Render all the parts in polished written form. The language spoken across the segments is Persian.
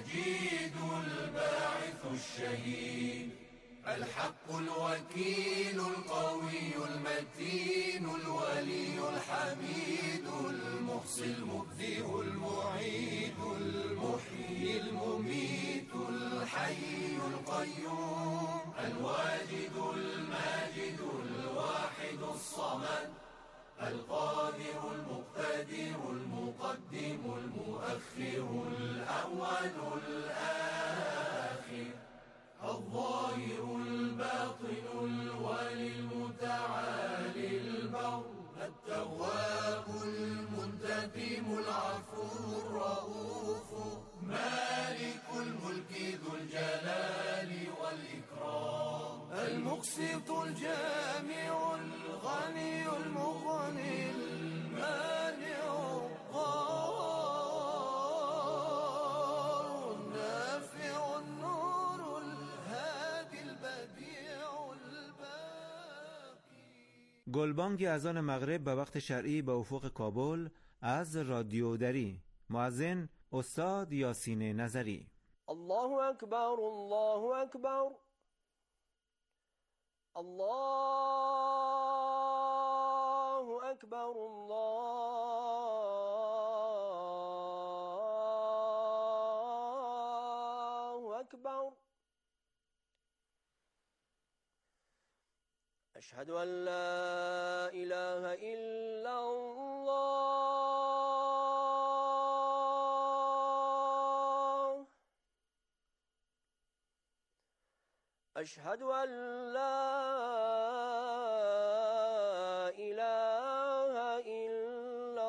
المجيد الباعث الشهيد، الحق الوكيل القوي المتين الولي الحميد، المحصي المبدئ المعيد المحيي المميت الحي القيوم، الواجد الماجد الواحد الصمد، القادر المقتدر المقدم المؤخر الأول الآخر، الظاهر الباطن الولي المتعالي البر، التواب المنتقم العفو الرؤوف، مالك الملك ذو الجلال والإكرام، المقسط الجامع الغني المغني المانع الضار النافع النور الهادي البديع الباقي. گلبانگ اذان مغرب به وقت شرعی به افق کابل از رادیو دری. مؤذن استاد یاسین نظری. الله اکبر الله اکبر الله اکبر الله اکبر اشهد ان لا اله الا الله اشهد ان لا اله الا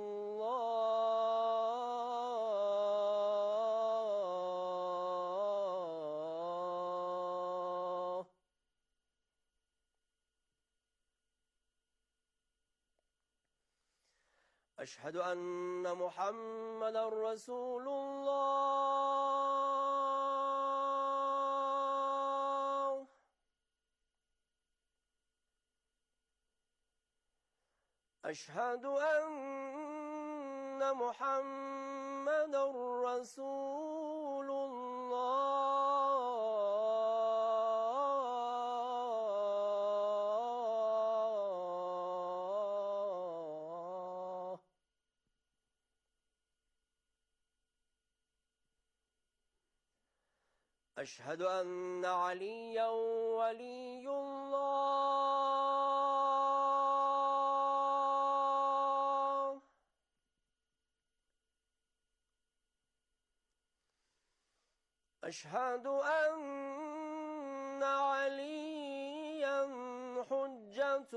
الله اشهد ان محمدا رسول الله اشهد ان محمدا رسول الله أشهد أن عليا ولي الله أشهد أن عليا حجة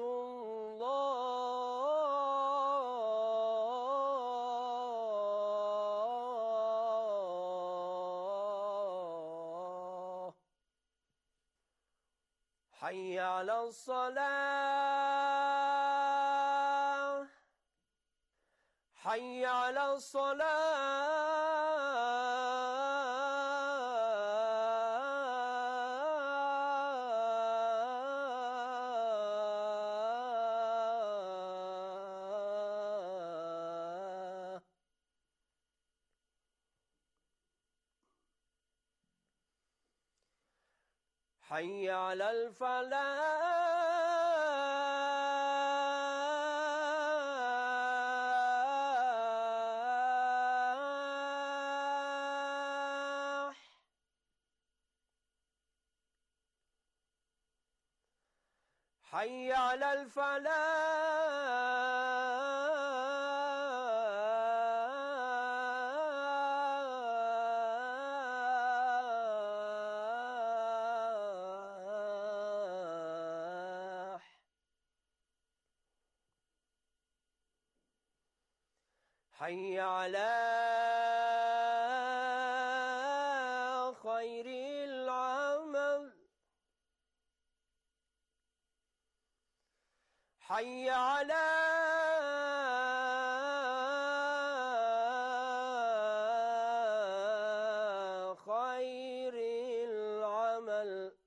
الله حي على الصلاة حي على الصلاة حي على الفلاح حي على الفلاح حي على خير العمل حي على خير العمل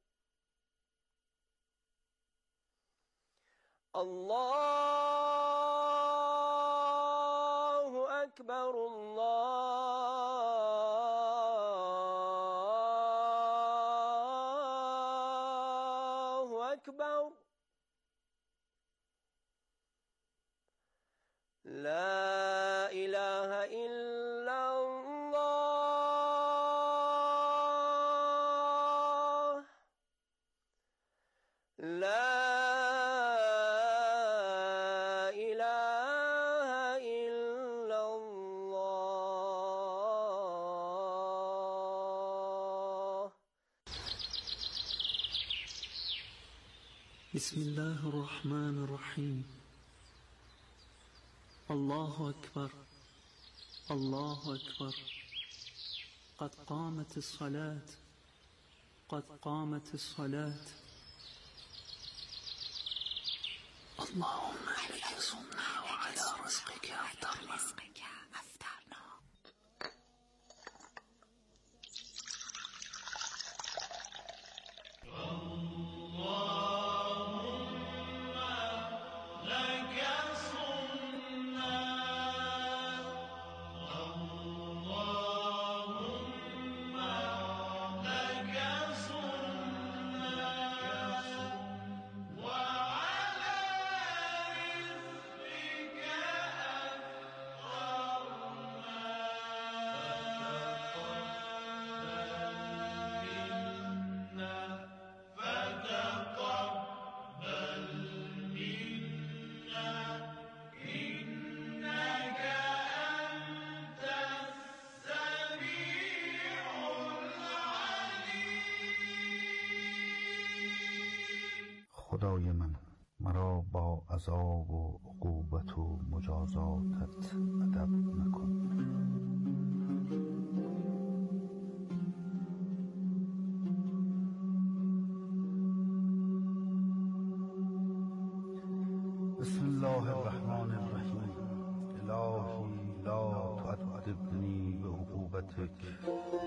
الله أكبر الله أكبر لا إله إلا الله لا إله إلا الله. بسم الله الرحمن الرحيم. الله أكبر الله أكبر. قد قامت الصلاة قد قامت الصلاة. اللهم عليك صمنا وعلى رزقك أفطرنا. خدای من، مرا با عذاب و عقوبت و مجازاتت ادب مکن. بسم الله الرحمن الرحیم. الهی لا تعذبنی بعقوبتک.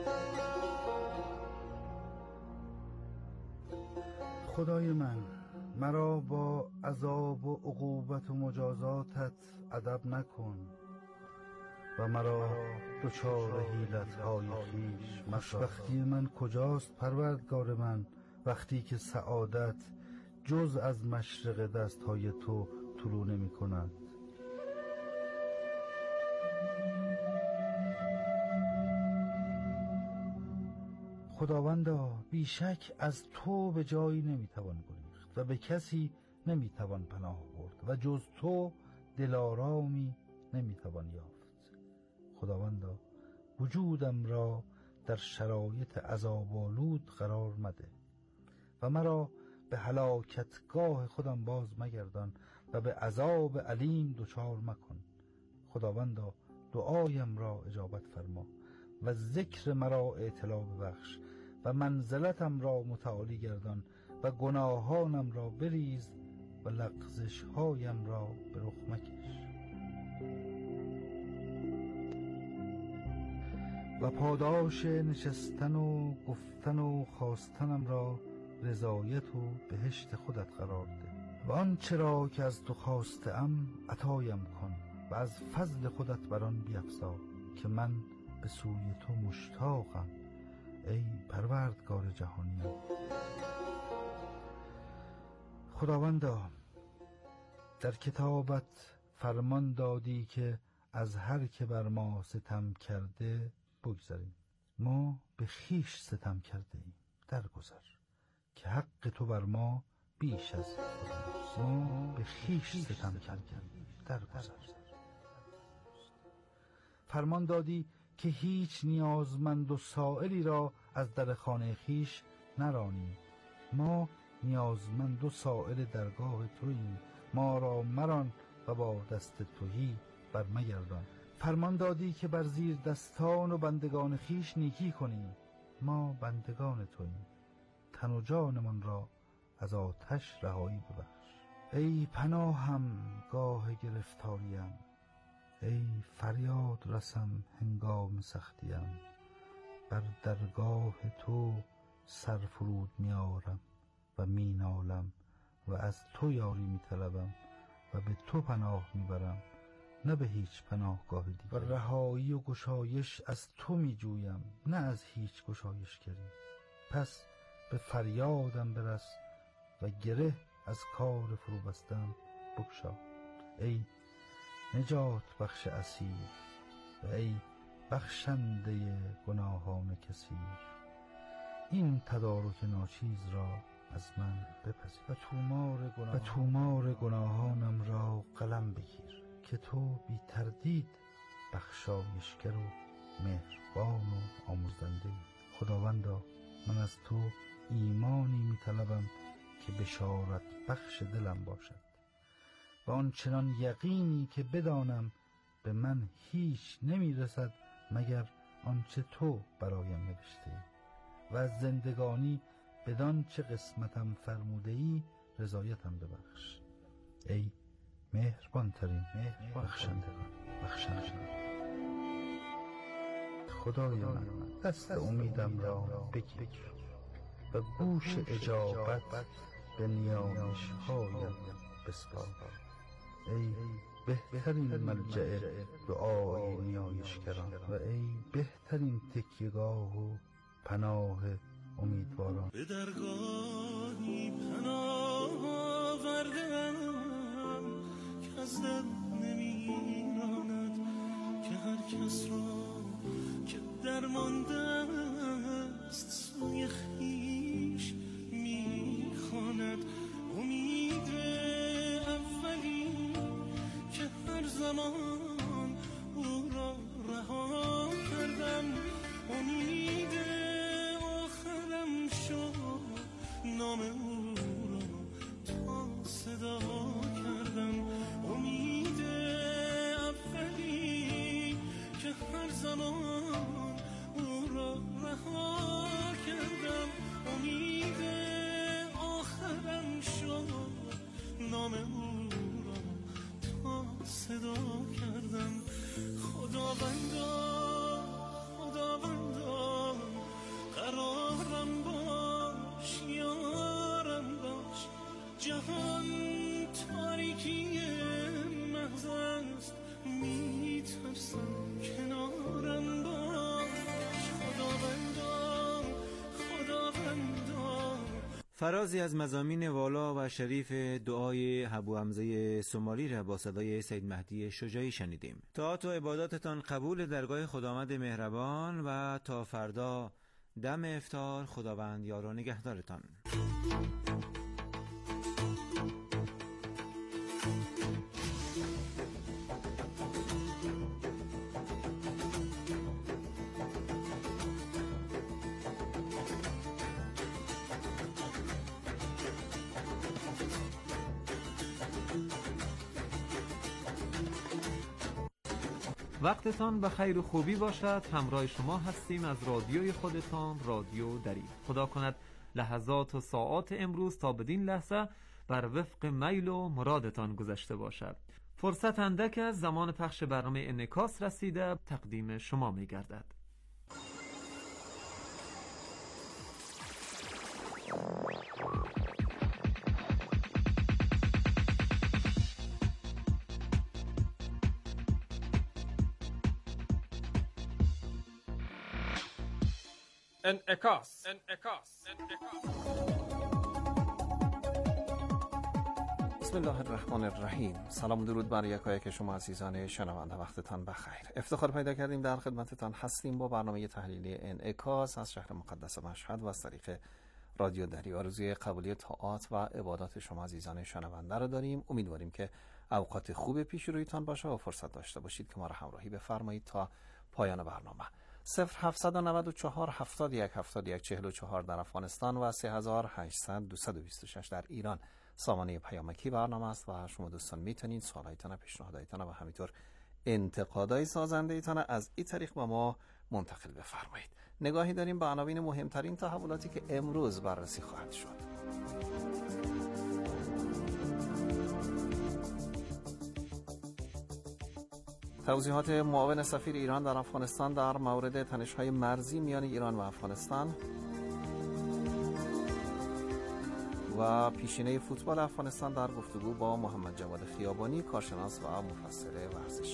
خدای من، مرا با عذاب و عقوبت و مجازاتت ادب نکن و مرا دچار حیلت‌های خویش مساز. خوشبختی من کجاست پروردگار من، وقتی که سعادت جز از مشرق دستهای تو طلوع نمی کند. خداوندا، بیشک از تو به جایی نمیتوان گریخت و به کسی نمیتوان پناه برد و جز تو دلارامی نمیتوان یافت. خداوندا، وجودم را در شرایط عذاب‌آلود قرار مده و مرا به هلاکتگاه خودم باز مگردان و به عذاب علیم دچار مکن. خداوندا، دعایم را اجابت فرما و ذکر مرا اطلاع ببخش و منزلتم را متعالی گردان و گناهانم را بریز و لغزش‌هایم را به رخ مکش و پاداش نشستن و گفتن و خواستنم را رضایت و بهشت خودت قرار ده و آنچه را که از تو خواستم عطایم کن و از فضل خودت بر آن بیفزا که من به سوی تو مشتاقم ای پروردگار جهانیان. خداوندا، در کتابت فرمان دادی که از هر که بر ما ستم کرده بگذریم. ما به خویش ستم کرده ایم، درگذر که حق تو بر ما بیش از خودماست. ما به خویش ستم کرده ایم، درگذر. فرمان دادی که هیچ نیازمند و سائلی را از در خانه خویش نرانیم. ما نیازمند و سائل درگاه توییم، ما را مران و با دست تهی بر مگردان. فرمان دادی که بر زیر دستان و بندگان خویش نیکی کنیم. ما بندگان توییم، تن و جانمان را از آتش رهایی ببخش. ای پناهم گاه گرفتاریم، ای فریاد رسم هنگام سختیم. بر درگاه تو سر فرود میارم و مینالم و از تو یاری میطلبم و به تو پناه میبرم، نه به هیچ پناهگاه دیگر. و رهایی و گشایش از تو میجویم، نه از هیچ گشایشگری. پس به فریادم برس و گره از کار فرو بستم بگشا. ای نجات بخش اسیر و ای بخشنده گناهان کثیر، این تدارک ناچیز را از من بپذیر و تومار گناهانم را قلم بگیر که تو بی تردید بخشایشگر و مهربان و آمرزنده. خداوندا، من از تو ایمانی می طلبم که بشارت بخش دلم باشد و آنچنان یقینی که بدانم به من هیچ نمی رسد مگر آنچه تو برایم نوشته و از زندگانی بدان چه قسمتم فرموده ای رضایتم ببخش. ای مهربان ترین بخشندگان. خدای من، دست امیدم را بگیر و گوش اجابت به نیایش هایم بسپار. ای بهترین ملجأ دعای نیایشگران و ای بهترین تکیه‌گاه و پناه امیدواران. به درگاهی پناه آوردم که از دل نمیراند، که هر کس را که درمانده است سوی خویش میخواند. امید اولی که هر زمان او را رها کردم، امید آخرم شد نام او را تا صدا کردم. امید اولی که هر زمان او را رها کردم، امید آخرم شد نام او را تا صدا کردم. خداوندا قرارم باش، یارم باش، جهان تاریکی محض است، میترسم کنارم باش. خداوندا فرازی از مضامین والا و شریف دعای ابو حمزه سومالی را با صدای سید مهدی شجاعی شنیدیم. طاعات و عباداتتان قبول درگاه خداوند مهربان و تا فردا دم افطار خداوند یار و نگهدارتان. وقتتان به خیر و خوبی باشد. همراه شما هستیم از رادیوی خودتان، رادیو دری. خدا کند لحظات و ساعات امروز تا بدین لحظه بر وفق میل و مرادتان گذشته باشد. فرصت اندک از زمان پخش برنامه انعکاس رسیده، تقدیم شما می گردد. انعکاس. بسم الله الرحمن الرحیم. سلام و درود بر یکایک شما عزیزان شنونده، وقتتان بخیر. افتخار پیدا کردیم در خدمتتان هستیم با برنامه تحلیلی انعکاس از شهر مقدس مشهد و از طریق رادیو دری. آرزوی قبولی طاعات و عبادات شما عزیزان شنونده را داریم. امیدواریم که اوقات خوب پیش رویتان باشه و فرصت داشته باشید که ما را همراهی بفرمایید تا پایان برنامه. 0794 71 71 44 در افغانستان و 3800 226 در ایران سامانه پیامکی برنامه است و شما دوستان میتونید سوالایتان، پیشنهادایتان و همینطور انتقادای سازنده ایتان از این طریق به ما منتقل بفرمایید. نگاهی داریم به عناوین مهمترین تحولاتی که امروز بررسی خواهد شد. توضیحات معاون سفیر ایران در افغانستان در مورد تنش‌های مرزی میان ایران و افغانستان و پیشینه فوتبال افغانستان در گفتگو با محمد جواد خیابانی، کارشناس و مفسر ورزشی.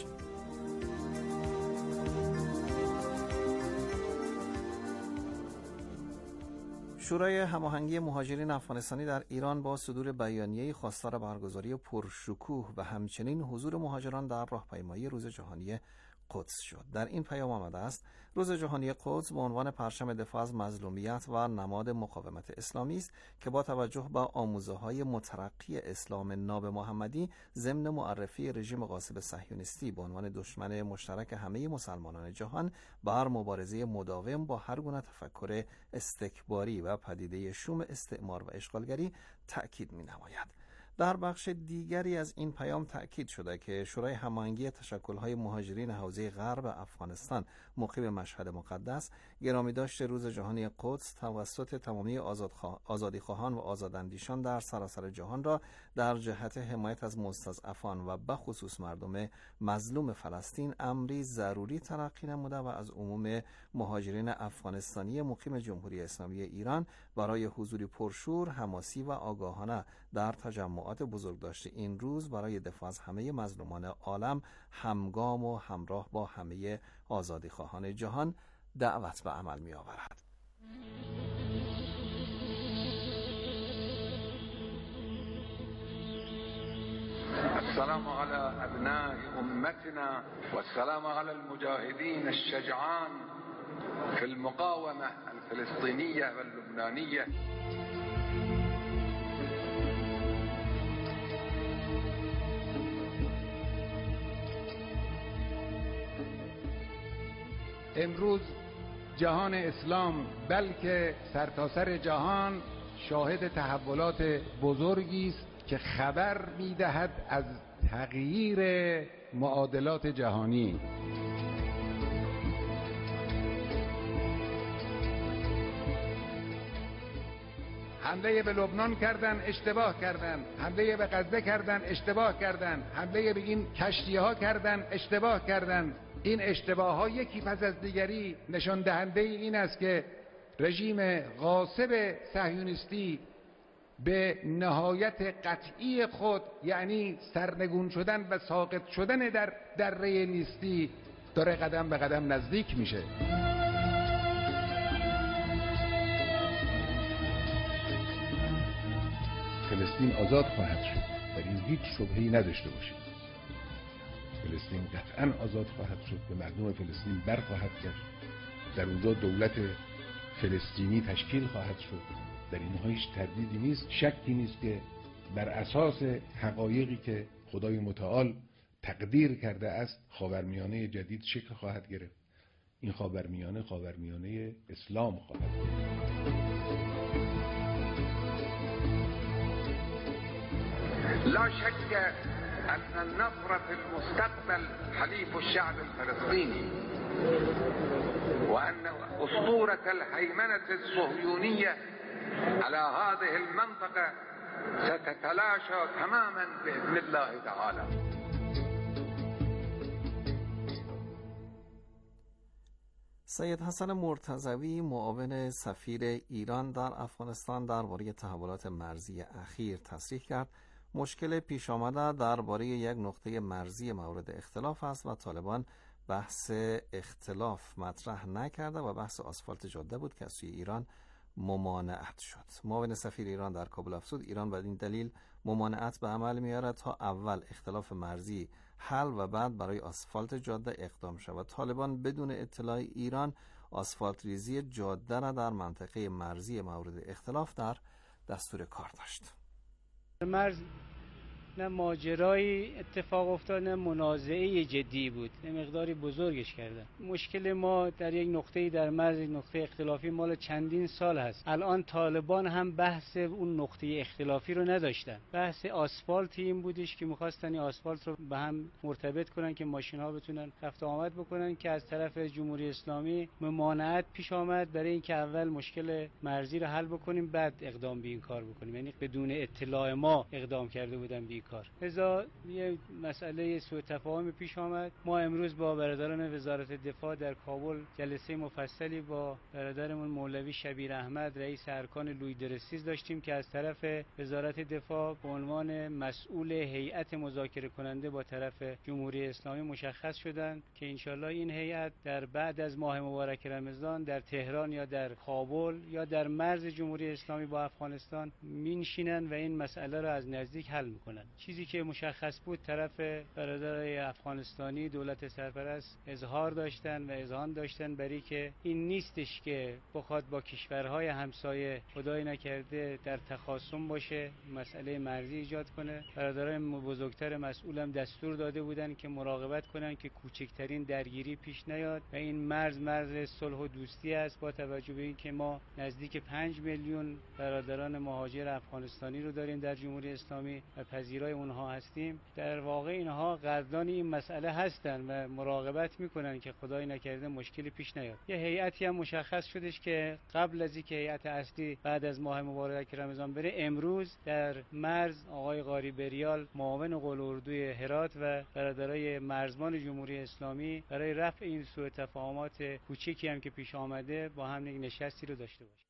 شورای هماهنگی مهاجرین افغانستانی در ایران با صدور بیانیه‌ای خواستار برگزاری پرشکوه و همچنین حضور مهاجران در راهپیمایی روز جهانی قدس شد. در این پیام آمده است روز جهانی قدس به عنوان پرچم دفاع از مظلومیت و نماد مقاومت اسلامی است که با توجه به آموزه‌های مترقی اسلام ناب محمدی ضمن معرفی رژیم غاصب صهیونیستی به عنوان دشمن مشترک همه مسلمانان جهان بر مبارزه مداوم با هر گونه تفکر استکباری و پدیده شوم استعمار و اشغالگری تأکید می‌نماید. در بخش دیگری از این پیام تأکید شده که شورای هماهنگی تشکل‌های مهاجرین حوزه غرب افغانستان مقیم مشهد مقدس گرامیداشت روز جهانی قدس توسط تمامی آزادیخواهان و آزاداندیشان در سراسر جهان را در جهت حمایت از مستضعفان و بخصوص مردم مظلوم فلسطین امری ضروری تلقی نموده و از عموم مهاجرین افغانستانی مقیم جمهوری اسلامی ایران برای حضوری پرشور، حماسی و آگاهانه در تجمعات بزرگداشت این روز برای دفاع از همه مظلومان عالم همگام و همراه با همه آزادیخواهان جهان دعوت به عمل می آورد. السلام على أبناء أمتنا والسلام على المجاهدين الشجعان في المقاومة الفلسطينية واللبنانية. امروز جهان اسلام بلکه سرتاسر جهان شاهد تحولات بزرگی است که خبر می‌دهد از تغییر معادلات جهانی. حمله به لبنان کردن، اشتباه کردن. حمله به غزه کردن، اشتباه کردن. حمله به این کشتی‌ها کردن، اشتباه کردن. این اشتباه‌ها یکی پس از دیگری نشان دهنده این است که رژیم غاصب صهیونیستی به نهایت قطعی خود، یعنی سرنگون شدن و ساقط شدن در دره نیستی، داره قدم به قدم نزدیک میشه. فلسطین آزاد خواهد شد، در این هیچ شبهه‌ای نداشته باشید. فلسطین قطعاً آزاد خواهد شد، به مردم فلسطین برخواهد کرد، در اونجا دولت فلسطینی تشکیل خواهد شد. در اینها هیچ تردیدی نیست، شکی نیست که بر اساس حقایقی که خدای متعال تقدیر کرده است خاورمیانه جدید شکل خواهد گرفت. این خاورمیانه اسلام خواهد گرفت. لا شك أن النصر في المستقبل حليف الشعب الفلسطيني وأن أسطورة الهيمنة الصهيونية على هذه المنطقة ستتلاشى تماما بإذن الله تعالى. سید حسن مرتضوی معاون سفیر ایران در افغانستان درباره تحولات مرزی اخیر تصریح کرد مشکل پیش آمده درباره یک نقطه مرزی مورد اختلاف است و طالبان بحث اختلاف مطرح نکرده و بحث آسفالت جاده بود که از سوی ایران ممانعت شد. معاون سفیر ایران در کابل افزود ایران بدین دلیل ممانعت به عمل میارد تا اول اختلاف مرزی حل و بعد برای آسفالت جاده اقدام شود. طالبان بدون اطلاع ایران آسفالت ریزی جاده را در منطقه مرزی مورد اختلاف در دستور کار داشت. مرز نه ماجرایی اتفاق افتاد نه منازعه جدی بود، نه مقداری بزرگش کردن. مشکل ما در یک نقطه‌ای در مرز، نقطه اختلافی مال چندین سال هست. الان طالبان هم بحث اون نقطه اختلافی رو نداشتن، بحث آسفالت این بودش که می‌خواستن این آسفالت رو به هم مرتبط کنن که ماشین‌ها بتونن رفت و آمد بکنن، که از طرف جمهوری اسلامی ممانعت پیش آمد برای اینکه اول مشکل مرزی رو حل بکنیم بعد اقدام به این کار بکنیم. یعنی بدون اطلاع ما اقدام کرده بودن به کار. لذا یه مسئله سوء تفاهم پیش آمد. ما امروز با برادران وزارت دفاع در کابل جلسه مفصلی با برادرمون مولوی شبیر احمد رئیس ارکان لویدرسیز داشتیم که از طرف وزارت دفاع به عنوان مسئول هیئت مذاکره کننده با طرف جمهوری اسلامی مشخص شدند که انشالله این هیئت در بعد از ماه مبارک رمضان در تهران یا در کابل یا در مرز جمهوری اسلامی با افغانستان مینشینن و این مسئله را از نزدیک حل میکنن. چیزی که مشخص بود طرف برادرای افغانستانی دولت سرپرست اظهار داشتن و اذعان داشتن برای که این نیستش که بخواد با کشورهای همسایه خدای نکرده در تخاصم باشه، مسئله مرزی ایجاد کنه. برادرای بزرگتر مسئولم دستور داده بودن که مراقبت کنن که کوچکترین درگیری پیش نیاد و این مرز صلح و دوستی است، با توجه به اینکه ما نزدیک 5 میلیون برادران مهاجر افغانستانی رو داریم در جمهوری اسلامی و پذیرای اونها هستیم. در واقع اینها قدردان این مسئله هستن و مراقبت میکنن که خدای نکرده مشکلی پیش نیاد. یه هیئتی هم مشخص شدش که قبل از اینکه هیئت اصلی بعد از ماه مبارک رمضان بره، امروز در مرز آقای قاری بریال معاون قول اردوی هرات و برادرای مرزبان جمهوری اسلامی برای رفع این سوء تفاهمات کوچیکی هم که پیش آمده با هم یک نشستی رو داشته باشیم.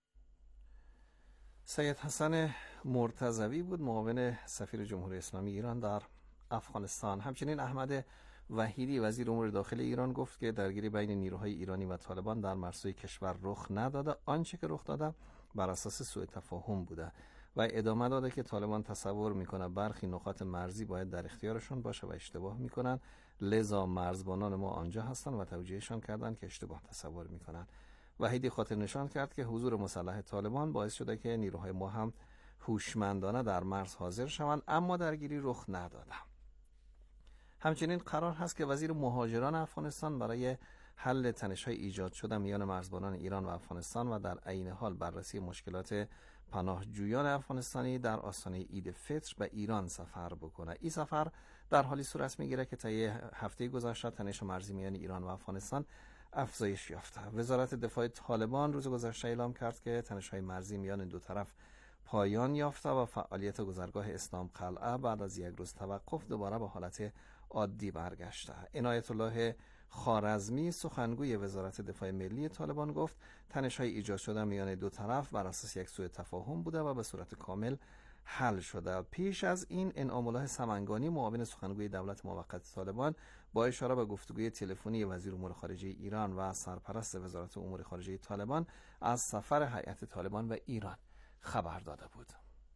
سید حسن مرتضوی بود معاون سفیر جمهوری اسلامی ایران در افغانستان. همچنین احمد وحیدی وزیر امور داخلی ایران گفت که درگیری بین نیروهای ایرانی و طالبان در مرزهای کشور رخ نداده، آنچه که رخ داده بر اساس سوء تفاهم بوده و ادامه داده که طالبان تصور میکنه برخی نقاط مرزی باید در اختیارشون باشه و اشتباه میکنن، لذا مرزبانان ما آنجا هستن و توجیهشان کردن که اشتباه تصور میکنن. وحیدی خاطر نشان کرد که حضور مسلح طالبان باعث شده که نیروهای ما هم هوشمندانه در مرز حاضر شوند، اما درگیری رخ نداده. همچنین قرار هست که وزیر مهاجران افغانستان برای حل تنش‌های ایجاد شده میان مرزبانان ایران و افغانستان و در عین حال بررسی مشکلات پناهجویان افغانستانی در آستانه عید فطر به ایران سفر بکنه. این سفر در حالی صورت میگیره که طی هفته گذشته تنش مرزی میان ایران و افغانستان افزایش یافته. وزارت دفاع طالبان روز گذشته اعلام کرد که تنش‌های مرزی میان دو طرف پایان یافته و فعالیت گذرگاه اسلام قلعه بعد از یک روز توقف دوباره به حالت عادی برگشته. عنایت الله خوارزمی سخنگوی وزارت دفاع ملی طالبان گفت تنش‌های ایجاد شده میان دو طرف بر اساس یک سوء تفاهم بوده و به صورت کامل حل شده. پیش از این انعام الله سمنگانی معاون سخنگوی دولت موقت طالبان با اشاره به گفتگوی تلفنی وزیر امور خارجه ایران و سرپرست وزارت امور خارجه طالبان از سفر هیئت طالبان به ایران خبر داده بود.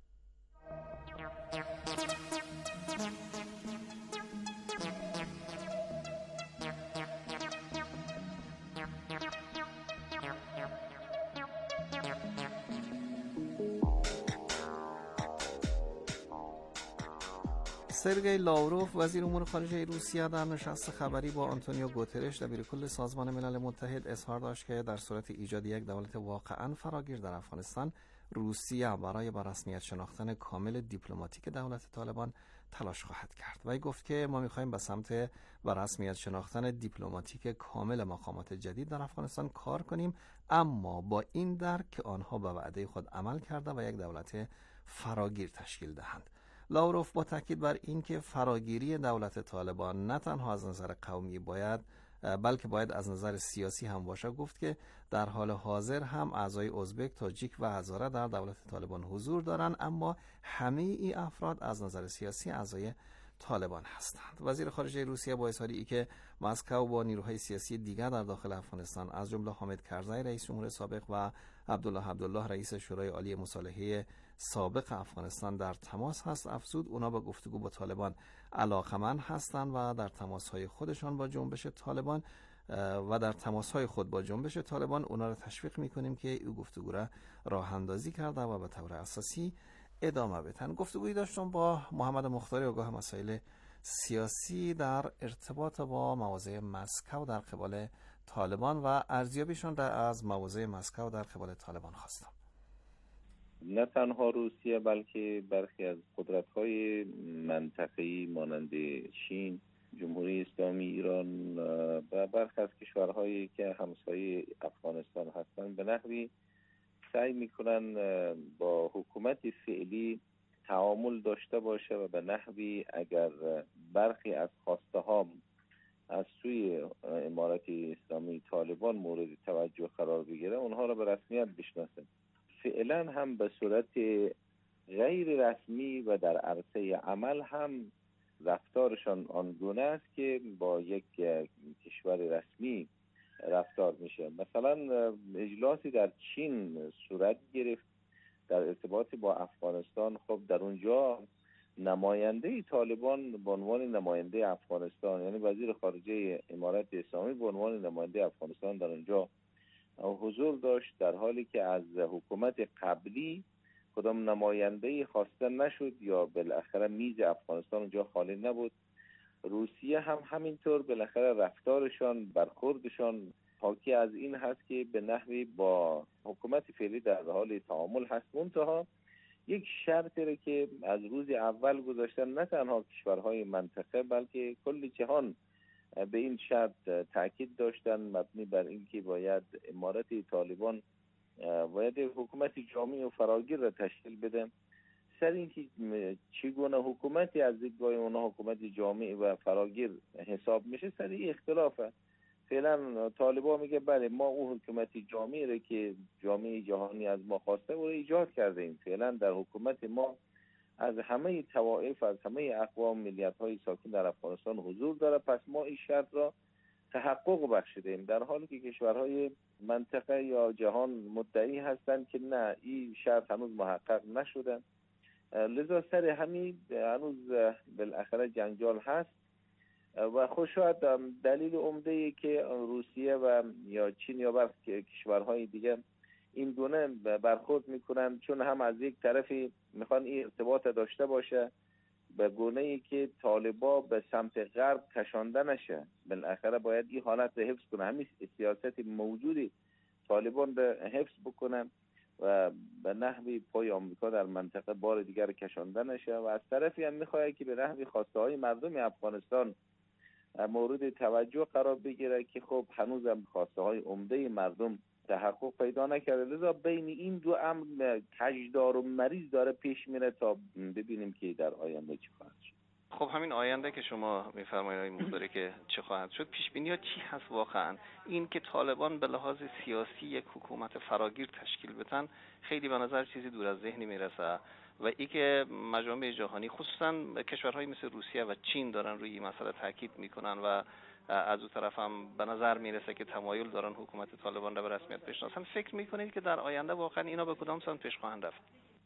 سرگئی لاوروف وزیر امور خارجه روسیه در نشست خبری با آنتونیو گوترش دبیر کل سازمان ملل متحد اظهار داشت که در صورت ایجاد یک دولت واقعا فراگیر در افغانستان، روسیه برای با رسمیت شناختن کامل دیپلماتیک دولت طالبان تلاش خواهد کرد. وی گفت که ما می‌خواهیم به سمت با رسمیت شناختن دیپلماتیک کامل مقامات جدید در افغانستان کار کنیم، اما با این درک که آنها به وعده خود عمل کرده و یک دولت فراگیر تشکیل دهند. لاوروف با تاکید بر این که فراگیری دولت طالبان نه تنها از نظر قومی بلکه باید از نظر سیاسی هم باشه، گفت که در حال حاضر هم اعضای ازبک، تاجیک و هزاره در دولت طالبان حضور دارند، اما همه این افراد از نظر سیاسی اعضای طالبان هستند. وزیر خارجه روسیه با اظهار ای که مسکو با نیروهای سیاسی دیگر در داخل افغانستان از جمله حامد کرزی رئیس جمهور سابق و عبدالله رئیس شورای عالی مصالحه سابق افغانستان در تماس هست، افزود اونا با گفتگو با طالبان علاقمند هستند و در تماس‌های خودشان با جنبش طالبان اونا را تشویق می‌کنیم که این گفتگو را راه اندازی کرده و به طور اساسی ادامه بدن. گفتگویی داشتم با محمد مختاری آگاه مسائل سیاسی در ارتباط با مواضع مسکو در قبال طالبان و ارزیابیشون را از مواضع مسکو در قبال طالبان خواستم. نه تنها روسیه بلکه برخی از قدرت‌های منطقه‌ای مانند چین، جمهوری اسلامی ایران و برخی از کشورهایی که همسایه افغانستان هستند به نحوی سعی میکنن با حکومت فعلی تعامل داشته باشه و به نحوی اگر برخی از خواسته ها از سوی امارت اسلامی طالبان مورد توجه قرار بگیره اونها را به رسمیت بشناسه. فعلا هم به صورت غیر رسمی و در عرصه عمل هم رفتارشان آنگونه است که با یک کشور رسمی رفتار میشه. مثلا اجلاسی در چین صورت گرفت در ارتباط با افغانستان. خب در اونجا نماینده طالبان به عنوان نماینده افغانستان، یعنی وزیر خارجه امارت اسلامی به عنوان نماینده افغانستان در اونجا حضور داشت، در حالی که از حکومت قبلی کدام نماینده‌ای خواسته نشد یا بالاخره میز افغانستان اونجا خالی نبود. روسیه هم همینطور بالاخره رفتارشان، برخوردشان حاکی از این هست که به نحوی با حکومت فعلی در حال تعامل هست. منتها یک شرطی را که از روز اول گذاشتن نه تنها کشورهای منطقه بلکه کل جهان به این شرط تاکید داشتن، مبنی بر اینکه باید امارت طالبان باید حکومت جامع و فراگیر را تشکیل بده. سر اینکه چگونه حکومتی از دیدگاه اونها حکومت جامع و فراگیر حساب میشه سر این اختلافه. فعلا طالبان میگه بله ما اون حکومت جامعی را که جامعه جهانی از ما خواسته او را ایجاد کرده ایم. فعلا در حکومت ما از همه طوائف، از همه اقوام، ملیت‌های ساکن در افغانستان حضور داره، پس ما این شرط را تحقق بخشیده ایم، در حالی که کشورهای منطقه یا جهان مدعی هستند که نه این شرط هنوز محقق نشده. لذا سر همین هنوز بالاخره جنجال هست و خود شاید دلیل عمده ای که روسیه و یا چین یا برخی کشورهای دیگه این گونه برخورد میکنن، چون هم از یک طرفی میخوان این ارتباط داشته باشه به گونه ای که طالبا به سمت غرب کشانده نشه. بالاخره باید این حالت رو حفظ کنه، همین سیاست موجودی طالبان رو حفظ بکنن و به نحوی پای آمریکا در منطقه بار دیگر کشانده نشه و از طرفی هم میخواد که به نحوی خواسته های مردم افغانستان مورد توجه قرار بگیره که خب هنوز هم خواسته های عمده مردم تحقق پیدا نکرده. لذا بین این دو امر کجدار و مریض داره پیش میره تا ببینیم که در آینده چی خواهد شد. خب همین آینده که شما میفرمایید مقداری که چه خواهد شد، پیش بینی ها چی هست واقعا؟ این که طالبان به لحاظ سیاسی یک حکومت فراگیر تشکیل بدن خیلی به نظر چیزی دور از ذهنی میرسه و ای که مجامع جهانی خصوصا کشورهای مثل روسیه و چین دارن روی این مسئله تاکید میکنن و از اون طرف هم به نظر میرسه که تمایل دارن حکومت طالبان را به رسمیت بشناسن. فکر میکنید که در آینده واقعا اینا به کدام سمت پیش خواهند رفت؟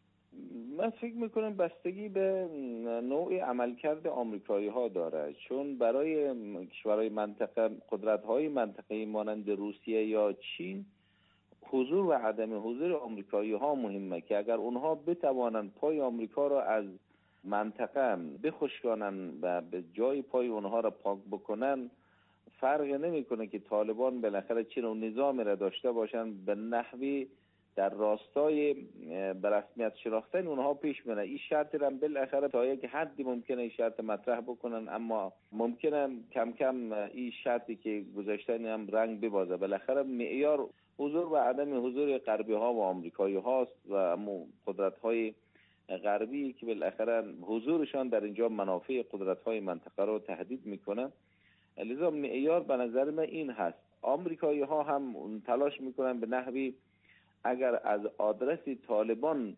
من فکر میکنم بستگی به نوع عملکرد آمریکایی ها داره، چون برای کشورهای منطقه، قدرت های منطقه‌ای مانند روسیه یا چین، حضور و عدم حضور آمریکایی ها مهمه که اگر اونها بتوانند پای آمریکا را از منطقه بخشکانن و به جای پای اونها را پاک بکنن، فرق نمیکنه که طالبان بالاخره چه نوع نظامی را داشته باشن به نحوی در راستای به رسمیت شناختن اونها پیش میره. این شرط را بالاخره تا یک حدی ممکنه این شرط مطرح بکنن، اما ممکنه کم کم این شرطی که گذاشتن هم رنگ ببازه. بالاخره معیار حضور و عدم حضور غربی ها و آمریکایی هاست و اما قدرت های غربی که بالاخره حضورشان در اینجا منافع قدرت های منطقه رو تهدید میکنه. لذا معیار به نظر من این هست. آمریکایی ها هم تلاش میکنن به نحوی اگر از آدرس طالبان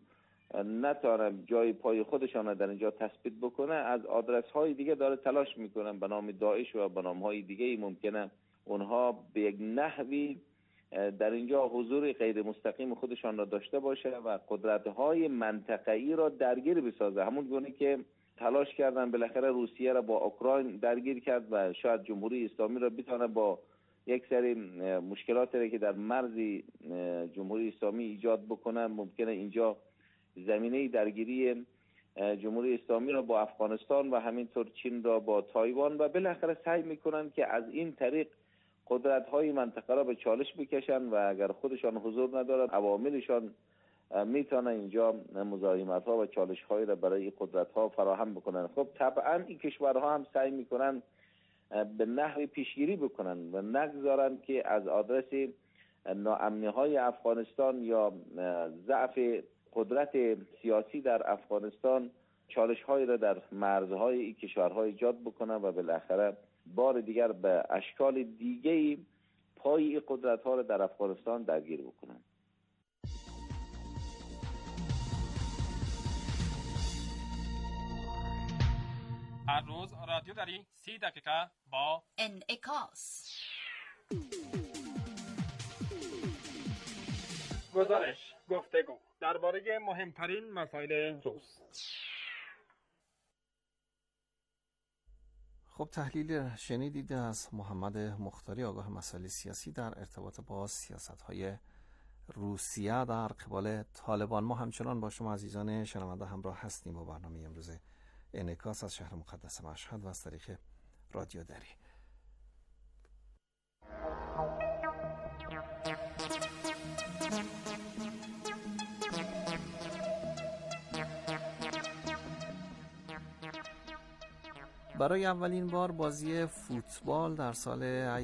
نتونن جای پای خودشان در اینجا تثبیت بکنه، از آدرس های دیگه داره تلاش میکنن به نام داعش و به نام های دیگه ممکنه اونها به یک نحوی در اینجا حضور غیر مستقیم خودشان را داشته باشه و قدرت های منطقه‌ای را درگیر بسازه. همون گونه که تلاش کردن بالاخره روسیه را با اوکراین درگیر کرد و شاید جمهوری اسلامی را بتونه با یک سری مشکلاتی که در مرز جمهوری اسلامی ایجاد بکنن، ممکنه اینجا زمینه درگیری جمهوری اسلامی را با افغانستان و همینطور چین را با تایوان و بالاخره سعی میکنن که از این طریق قدرت‌های منطقه را به چالش بکشن و اگر خودشان حضور ندارن عواملشان میتونن اینجا مزاحمت‌ها و چالش‌هایی را برای قدرت‌ها فراهم بکنن. خب طبعا این کشورها هم سعی میکنن به نحوی پیشگیری بکنن و نگذارن که از آدرس ناامنی‌های افغانستان یا ضعف قدرت سیاسی در افغانستان چالش‌هایی را در مرزهای این کشورها ایجاد بکنه و بالاخره بار دیگر به اشکال دیگه‌ای پای این قدرت‌ها را در افغانستان درگیر بکنن. هر روز رادیو داری 30 دقیقه با انعکاس. گزارش، گفتگو درباره مهمترین مسائل روز. خب تحلیل شنیدید از محمد مختاری، آگاه مسائل سیاسی در ارتباط با سیاست‌های روسیه در قبال طالبان. ما همچنان با شما عزیزان شنونده همراه هستیم با برنامه امروز انعکاس از شهر مقدس مشهد و از طریق رادیو دری. برای اولین بار بازی فوتبال در سال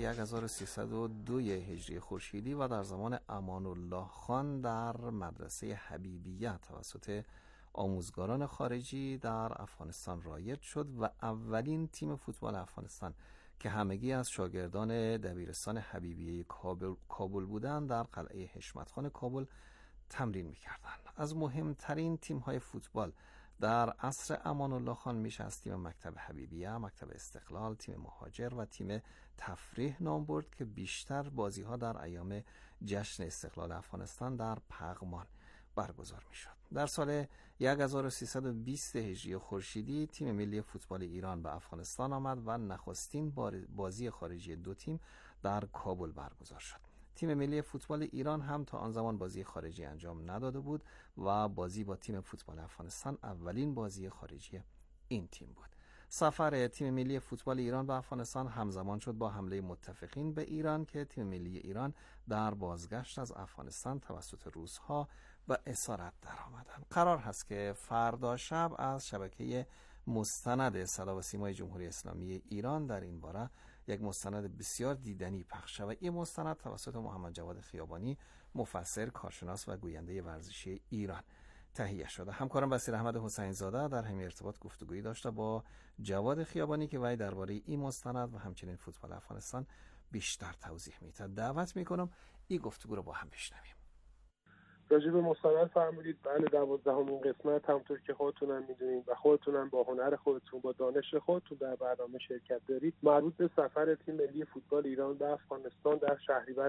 1302 هجری خورشیدی و در زمان امان الله خان در مدرسه حبیبیه توسط آموزگاران خارجی در افغانستان رایج شد و اولین تیم فوتبال افغانستان که همگی از شاگردان دبیرستان حبیبیه کابل بودند در قلعه حشمتخان کابل تمرین می‌کردند. از مهمترین تیم‌های فوتبال در عصر امان الله خان میشه از تیم مکتب حبیبیه، مکتب استقلال، تیم مهاجر و تیم تفریح نام برد که بیشتر بازی‌ها در ایام جشن استقلال افغانستان در پغمان برگزار میشد. در سال 1320 هجری خورشیدی تیم ملی فوتبال ایران به افغانستان آمد و نخستین بازی خارجی دو تیم در کابل برگزار شد. تیم ملی فوتبال ایران هم تا آن زمان بازی خارجی انجام نداده بود و بازی با تیم فوتبال افغانستان اولین بازی خارجی این تیم بود. سفر تیم ملی فوتبال ایران به افغانستان همزمان شد با حمله متفقین به ایران که تیم ملی ایران در بازگشت از افغانستان توسط روس‌ها به اسارت درآمدند. قرار هست که فردا شب از شبکه مستند صدا و سیمای جمهوری اسلامی ایران در این باره یک مستند بسیار دیدنی پخش شود. این مستند توسط محمد جواد خیابانی، مفسر، کارشناس و گوینده ورزشی ایران تهیه شده. همکارم بصیر احمد حسین زاده در همین ارتباط گفتگویی داشته با جواد خیابانی که وی درباره این مستند و همچنین فوتبال افغانستان بیشتر توضیح میده. دعوت میکنم این گفتگو رو با هم بشنویم. راجع به مستند فرمودید. بله، 12مین قسمت همونطور که خودتونم میدونید و خودتونم با هنر خودتون با دانش خودتون در برنامه شرکت دارید، مربوط به سفر تیم ملی فوتبال ایران به افغانستان در شهریور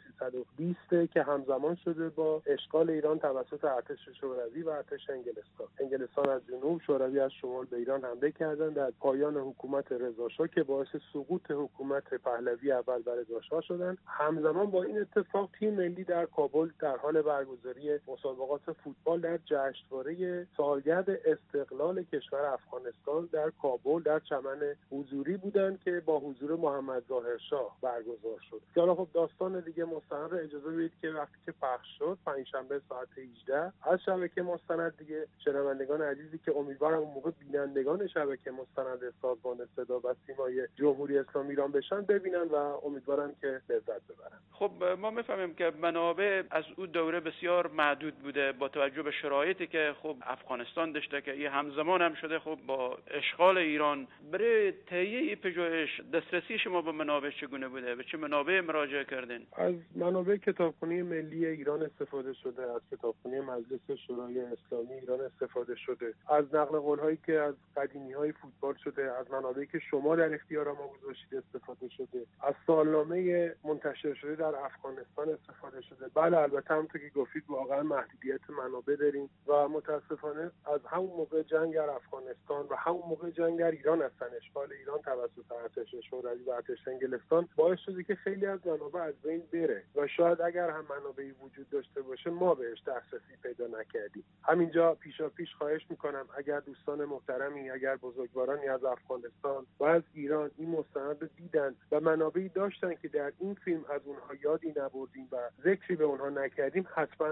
1320 که همزمان شده با اشغال ایران توسط ارتش شوروی و ارتش انگلستان از جنوب، شوروی از شمال به ایران حمله کردند. در پایان حکومت رضا شاه که باعث سقوط حکومت پهلوی اول بر رضا شاه شدند، همزمان با این اتفاق تیم ملی در کابل در حال برگزاری مسابقات فوتبال در جشنواره سالگرد استقلال کشور افغانستان در کابل در چمن حضوری بودند که با حضور محمد ظاهر شاه برگزار شد. حالا خب داستان دیگه مستند اجازه بدید که وقتی که پخش شد پنجشنبه ساعت 18 از شبکه مستند دیگه شنوندگان عزیزی که امیدوارم اون موقع بینندگان شبکه مستند سازمان صدا و سیمای جمهوری اسلامی ایران بشن ببینن و امیدوارم که لذت ببرن. خب ما میفهمیم که منابع از اون دوره بسیار محدود بوده با توجه به شرایطی که خب افغانستان داشته که این همزمان هم شده خب با اشغال ایران. برای تهیه پژوهش دسترسی شما به منابع چگونه بوده؟ به چه منابع مراجعه کردین؟ از منابع کتابخانه ملی ایران استفاده شده، از کتابخانه مجلس شورای اسلامی ایران استفاده شده، از نقل قول‌هایی که از قدیمی‌های فوتبال شده، از منابعی که شما در اختیار ما گذاشتید استفاده شده، از سالنامه منتشر شده در افغانستان استفاده شده. بله البته همونطور که گفتید واقعا محدودیت منابع داریم و متاسفانه از همون موقع جنگ در افغانستان و همون موقع جنگ در ایران هستن اشغال ایران توسط ارتش شوروی و ارتش انگلستان باعث شده که خیلی از منابع از بین بره و شاید اگر هم منابعی وجود داشته باشه ما بهش دسترسی پیدا نکردیم. همینجا پیشاپیش خواهش میکنم اگر دوستان محترمی، اگر بزرگوارانی از افغانستان و از ایران این مستند رو دیدن و منابعی داشتن که در این فیلم از اونها یادی نبردیم و ذکری به اونها نکردیم، حتما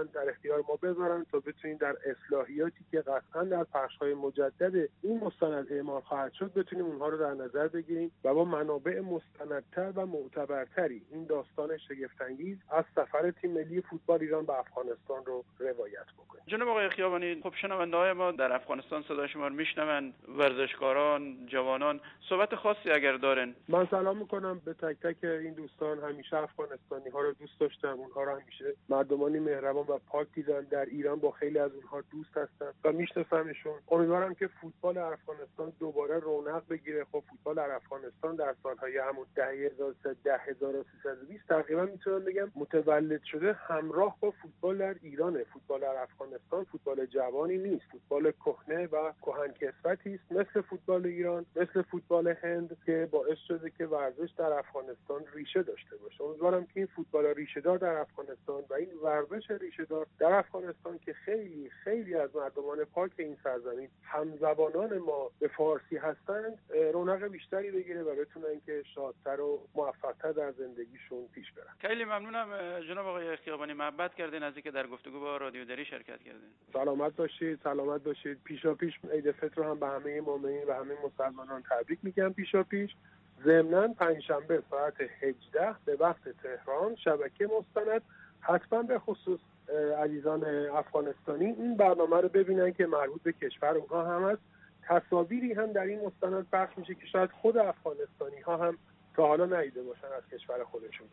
لطفاً در اختیار ما بذارن تا بتونیم در اصلاحیاتی که قطعاً در پخش‌های مجدد این مستند اعمال خواهد شد بتونیم اونها رو در نظر بگیریم و با منابع مستندتر و معتبرتری این داستان شگفت‌انگیز از سفر تیم ملی فوتبال ایران به افغانستان رو روایت بکنیم. جناب آقای خیابانی، خب شنونده‌های ما در افغانستان صدای شما رو میشنون، ورزشکاران، جوانان، صحبت خاصی اگر دارن. من سلام میکنم به تک تک این دوستان. همیشه افغانستانی ها رو دوست داشتم، اونها رو همیشه مردمانی مهربان و پاک دیدم. در ایران با خیلی از اونها دوست هستم و میشناسمشون. امیدوارم که فوتبال افغانستان دوباره رونق بگیره. خب فوتبال در افغانستان در سالهای همون دهه 1320 تقریبا میتونم بگم متولد شده همراه با فوتبال در ایران. فوتبال در افغانستان فوتبال جوانی نیست، فوتبال کهنه و کهن‌کسوتی است، مثل فوتبال ایران، مثل فوتبال هند که باعث شده که ورزش در افغانستان ریشه داشته باشه. امیدوارم که این فوتبال ریشه‌دار در افغانستان و این ورزش ریشه‌دار در افغانستان که خیلی خیلی از مردمان پاک این سرزمین همزبانان ما به فارسی هستند رونق بیشتری بگیره و بتونن که شادتر و موفق‌تر در زندگیشون پیش برن. خیلی ممنونم جناب آقای خیابانی، محبت کردین از اینکه در گفتگو با رادیو دری شرکت کردین. سلامت باشید. پیشاپیش عید فطر رو هم به همه مؤمنین و همه مسلمانان تبریک میگم پیشاپیش. ضمناً پنجشنبه ساعت 18 به وقت تهران شبکه مستند حتما به خصوص عزیزان افغانستانی این برنامه رو ببینن که مربوط به کشور اونها هم است. تصاویری هم در این مستند پخش میشه که شاید خود افغانستانی ها هم تا حالا ندیده باشن از کشور خودشون.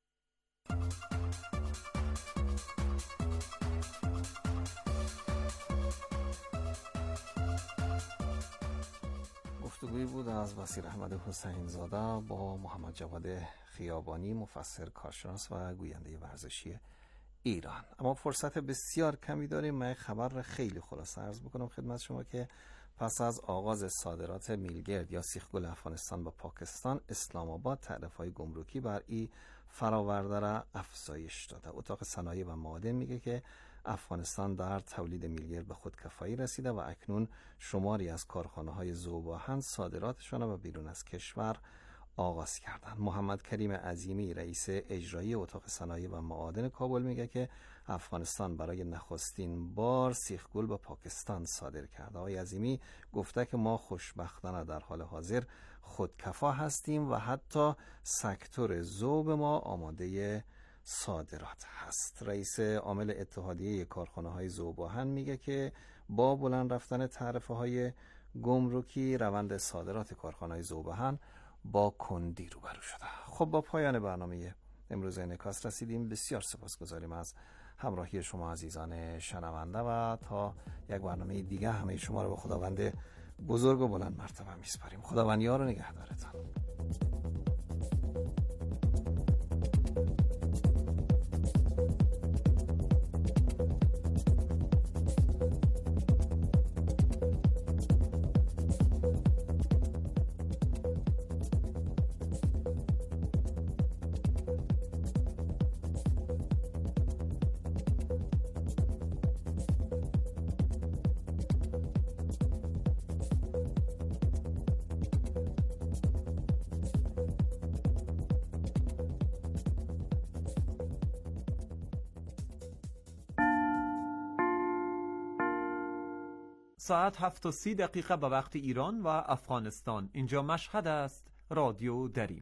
گفتگویی بود از وزیر احمد حسین زاده با محمد جواد خیابانی، مفسر، کارشناس و گوینده ورزشی ایران. اما فرصت بسیار کمی داریم. من خبر خیلی خلاصه عرض بکنم خدمت شما که پس از آغاز صادرات میلگرد یا سیخگل افغانستان با پاکستان، اسلام آباد تعرفه‌های گمرکی بر این فراورده را افزایش داده. اتاق صنایع و معادن میگه که افغانستان در تولید میلگرد به خودکفایی رسیده و اکنون شماری از کارخانه‌های ذوب‌آهن صادراتشان را به بیرون از کشور آغاز کردند. محمد کریم عظیمی رئیس اجرایی اتاق صنایع و معادن کابل میگه که افغانستان برای نخستین بار سیخگل به پاکستان صادر کرده. آقای عظیمی گفته که ما خوشبختانه در حال حاضر خودکفا هستیم و حتی سکتور ذوب ما آماده صادرات هست. رئیس عامل اتحادیه کارخانه‌های ذوب‌آهن میگه که با بلند رفتن تعرفه‌های گمرکی روند صادرات کارخانه‌های ذوب‌آهن با کندی روبرو شده. خب با پایان برنامه امروز انعکاس رسیدیم. بسیار سپاسگزاریم از همراهی شما عزیزان شنونده و تا یک برنامه دیگه همه شما رو به خداوند بزرگ و بلند مرتبه میسپاریم. خداوند یار و نگهدارتان. ساعت 7:30 به وقت ایران و افغانستان. اینجا مشهد است. رادیو دری.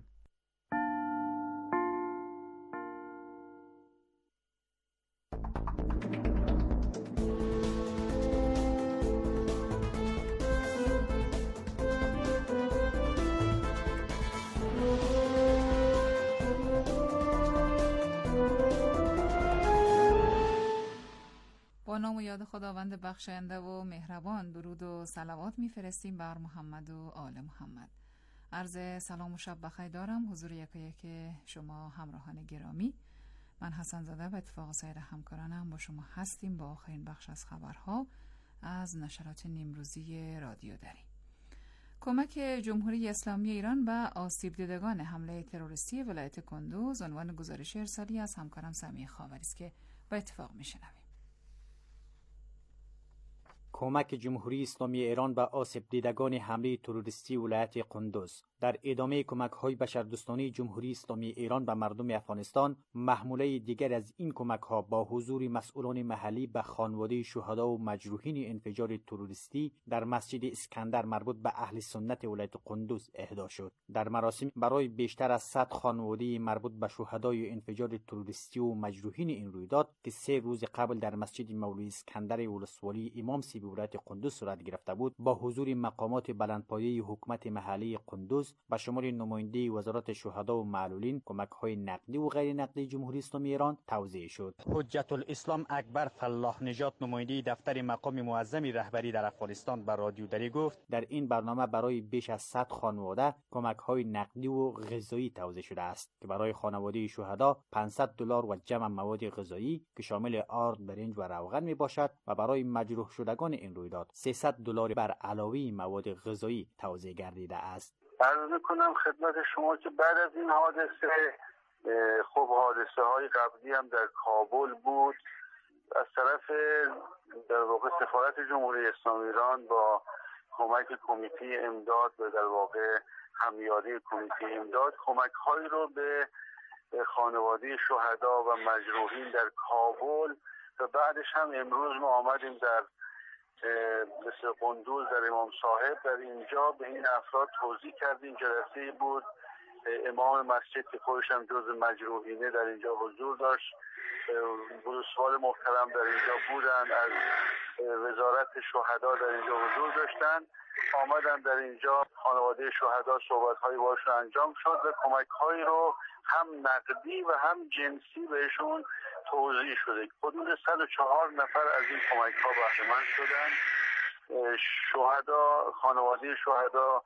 با نام و یاد خداوند بخشاینده و مهربان درود و صلوات میفرستیم بر محمد و آل محمد. عرض سلام و شب بخیر دارم حضور یکایک شما همراهان گرامی. من حسن زاده و اتفاق سایر همکارانم با شما هستیم با آخرین بخش از خبرها از نشرات نیمروزی رادیو دری. کمک جمهوری اسلامی ایران به آسیب دیدگان حمله تروریستی ولایت کندوز عنوان گزارش ارسالی از همکارم سمیع خاوری است که با اتفاق میشنویم. کمک جمهوری اسلامی ایران به آسیب دیدگان حمله تروریستی ولایت کندوز. در ادامه کمک‌های بشردوستانه جمهوری اسلامی ایران به مردم افغانستان، محموله دیگر از این کمک‌ها با حضور مسئولان محلی به خانواده شهدا و مجروحین انفجار تروریستی در مسجد اسکندر مربوط به اهل سنت ولایت قندوز اهدا شد. در مراسم برای بیشتر از 100 خانواده مربوط به شهدای انفجار تروریستی و مجروحین این رویداد که 3 روز قبل در مسجد مولوی اسکندر ولسوالی امام سیبی ولایت قندوز صورت گرفته بود، با حضور مقامات بلندپایه حکومت محلی قندوز به شمول نماینده وزارت شهدا و معلولین، کمک‌های نقدی و غیر نقدی جمهوری اسلامی ایران توزیع شد. حجت الاسلام اکبر فلاح نژاد، نماینده دفتر مقام معظم رهبری در افغانستان، به رادیو دری گفت در این برنامه برای بیش از 100 خانواده کمک‌های نقدی و غذایی توزیع شده است که برای خانواده شهدا $500 و جمع مواد غذایی که شامل آرد، برنج و روغن میباشد و برای مجروح شدگان این رویداد $300 بر علاوه مواد غذایی توزیع گردیده است. عرض میکنم خدمت شما که بعد از این حادثه، خب حادثه های قبلی هم در کابل بود، از طرف در واقع سفارت جمهوری اسلامی ایران با کمک کمیته امداد و در واقع همیاری کمیته امداد کمک هایی رو به خانواده شهدا و مجروحین در کابل و بعدش هم امروز ما آمدیم در مثل قندوز در امام صاحب، در اینجا به این افراد توضیح کردیم. جلسه بود، امام مسجد که خودش هم جز مجروحینه در اینجا حضور داشت، ولسوال محترم در اینجا بودن، از وزارت شهدا در اینجا حضور داشتن، آمدن در اینجا خانواده شهدا صحبت‌های باشون انجام شد و کمک‌هایی رو هم نقدی و هم جنسی بهشون توزیع شده. حدود 104 نفر از این کمک‌ها بهره‌مند شدن. شهدا، خانواده شهدا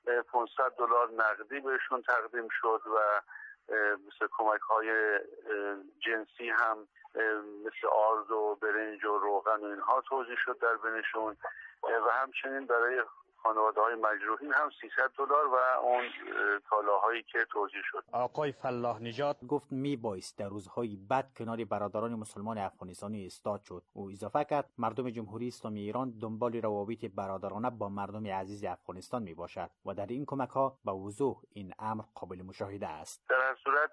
$500 نقدی بهشون تقدیم شد و مثل کمک‌های جنسی هم مثل آرد و برنج و روغن و اینها توزیع شد در بینشون و همچنین برای خانواده‌های مجروحین هم $300 و اون کالاهایی که توزیع شد. آقای فلاح نژاد گفت میبایست در روزهای بعد کنار برادران مسلمان افغانستانی ایستاد شد. او اضافه کرد مردم جمهوری اسلامی ایران دنبال روابط برادرانه با مردم عزیز افغانستان میباشد و در این کمک‌ها به وضوح این امر قابل مشاهده است. در هر صورت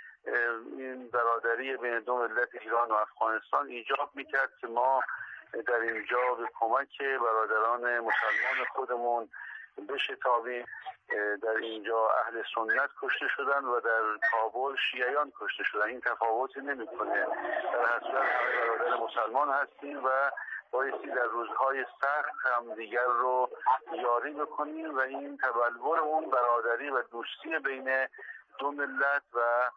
این برادری بین دو ملت ایران و افغانستان ایجاب میکرد که ما در اینجا به کمک برادران مسلمان خودمون بشتابیم. در اینجا اهل سنت کشته شدن و در کابل شیعیان کشته شدن. این تفاوتی نمیکنه. در هر صورت همه برادر مسلمان هستیم و بایستی در روزهای سخت هم دیگر رو یاری بکنیم و این تبلور اون برادری و دوستی بین دو ملت و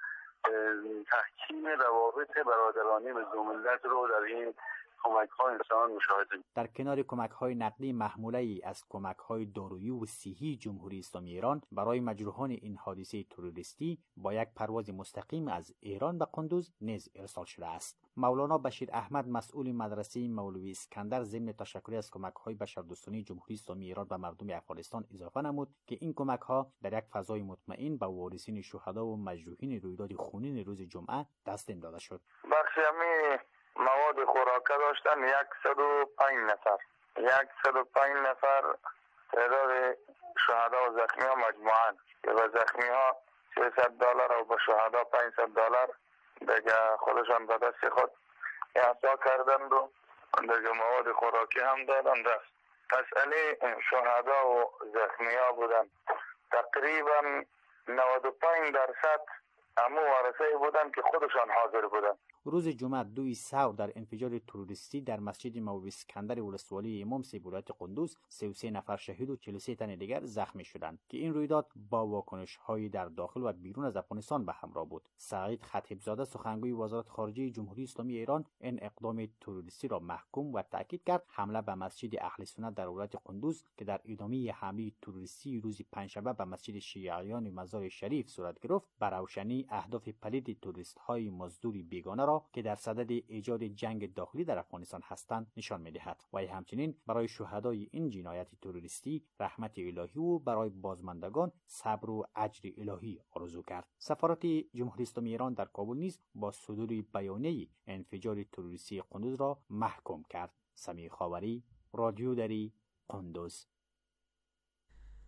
تحکیم روابط برادرانه به دو ملت رو در این کمک‌ها انسان مشاهده. در کنار کمک‌های نقدی، محموله‌ای از کمک‌های دارویی و صحی جمهوری اسلامی ایران برای مجروحان این حادثه تروریستی با یک پرواز مستقیم از ایران به قندوز نیز ارسال شده است. مولانا بشیر احمد، مسئول مدرسه مولوی اسکندر، ضمن تشکر از کمک‌های بشردوستانه جمهوری اسلامی ایران به مردم افغانستان اضافه نمود که این کمک‌ها در یک فضای مطمئن به وارثین شهدا و مجروحین رویداد خونین روز جمعه تسلیم داده شد. بخش مواد خوراکه داشتن 105 نفر 105 نفر تعداد شهدا و زخمی ها مجموعاً که به زخمی ها $300 و به شهدا $500 دیگه خودشان به دست خود احضا کردند و دیگه مواد خوراکی هم دادند. مسئله شهدا و زخمی ها بودن تقریبا 95% همو وارثه بودن که خودشان حاضر بودن. روز جمعه 2 ثور در انفجار تروریستی در مسجد مولوی اسکندر ولسوالی امام سیبی ولایت قندوز 33 نفر شهید و 43 تن دیگر زخمی شدند که این رویداد با واکنش‌های در داخل و بیرون از افغانستان به همراه بود. سعید خطیبزاده، سخنگوی وزارت خارجه جمهوری اسلامی ایران، این اقدام تروریستی را محکوم و تاکید کرد. حمله به مسجد اهل سنت در ولایت قندوز که در ادامه حمله تروریستی روز پنجشنبه به مسجد شیعیان مزار شریف صورت گرفت، بر روشنی اهداف پلید تروریست‌های مزدور بیگانه را که در صدد ایجاد جنگ داخلی در افغانستان هستند نشان می‌دهد و همچنین برای شهدای این جنایت تروریستی رحمت الهی و برای بازماندگان صبر و اجر الهی آرزو کرد. سفارت جمهوری اسلامی ایران در کابل نیز با صدور بیانیه انفجار تروریستی قندوز را محکوم کرد. سمیع خاوری، رادیو دری، قندوز.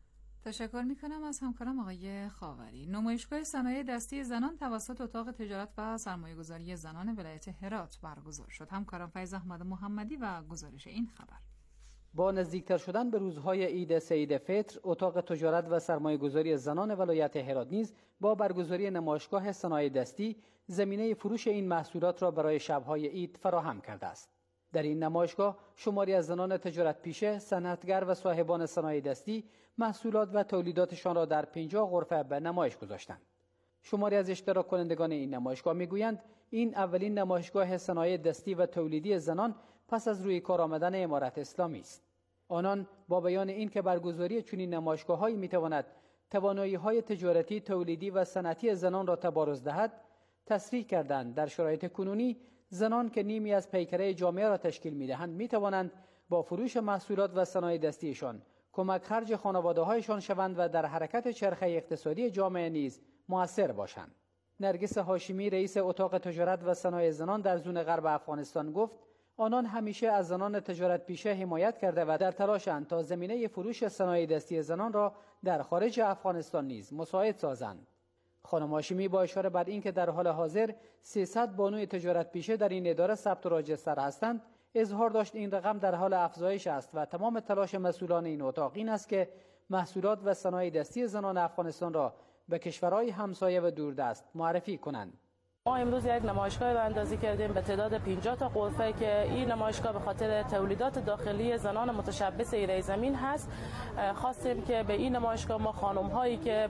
تشکر میکنم از همکارم آقای خاوری. نمایشگاه صنایع دستی زنان توسط اتاق تجارت و سرمایه‌گذاری زنان ولایت هرات برگزار شد. همکارم فیض احمد محمدی و گزارش این خبر. با نزدیکتر شدن به روزهای عید سعید فطر، اتاق تجارت و سرمایه‌گذاری زنان ولایت هرات نیز با برگزاری نمایشگاه صنایع دستی زمینه فروش این محصولات را برای شب‌های عید فراهم کرده است. در این نمایشگاه شماری از زنان تجارت پیشه، صنعتگر و صاحبان صنایع دستی محصولات و تولیداتشان را در 50 غرفه به نمایش گذاشتند. شماری از اشتراک کنندگان این نمایشگاه میگویند این اولین نمایشگاه صنایع دستی و تولیدی زنان پس از روی کار آمدن امارت اسلامی است. آنان با بیان این که برگزاری چنین نمایشگاه‌هایی میتواند توانایی‌های تجارتی، تولیدی و صنعتی زنان را تبارز دهد، تصریح کردند در شرایط کنونی زنان که نیمی از پیکره جامعه را تشکیل می‌دهند می‌توانند با فروش محصولات و صنایع دستیشان کمک خرج خانواده‌هایشان شوند و در حرکت چرخه اقتصادی جامعه نیز مؤثر باشند. نرگس هاشمی رئیس اتاق تجارت و صنایع زنان در زون غرب افغانستان گفت آنان همیشه از زنان تجارت پیشه حمایت کرده و در تلاشند تا زمینه فروش صنایع دستی زنان را در خارج افغانستان نیز مساعد سازند. خانم هاشمی با اشاره بر اینکه در حال حاضر 300 بانوی تجارت پیشه در این اداره ثبت و راجستر هستند، اظهار داشت این رقم در حال افزایش است و تمام تلاش مسئولان این اتاق این است که محصولات و صنایع دستی زنان افغانستان را به کشورهای همسایه و دوردست معرفی کنند. ما امروز یک نمایشگاه راه اندازی کردیم به تعداد 50 تا غرفه که این نمایشگاه به خاطر تولیدات داخلی زنان متشبث ایران زمین هست. خواستیم که به این نمایشگاه ما خانم هایی که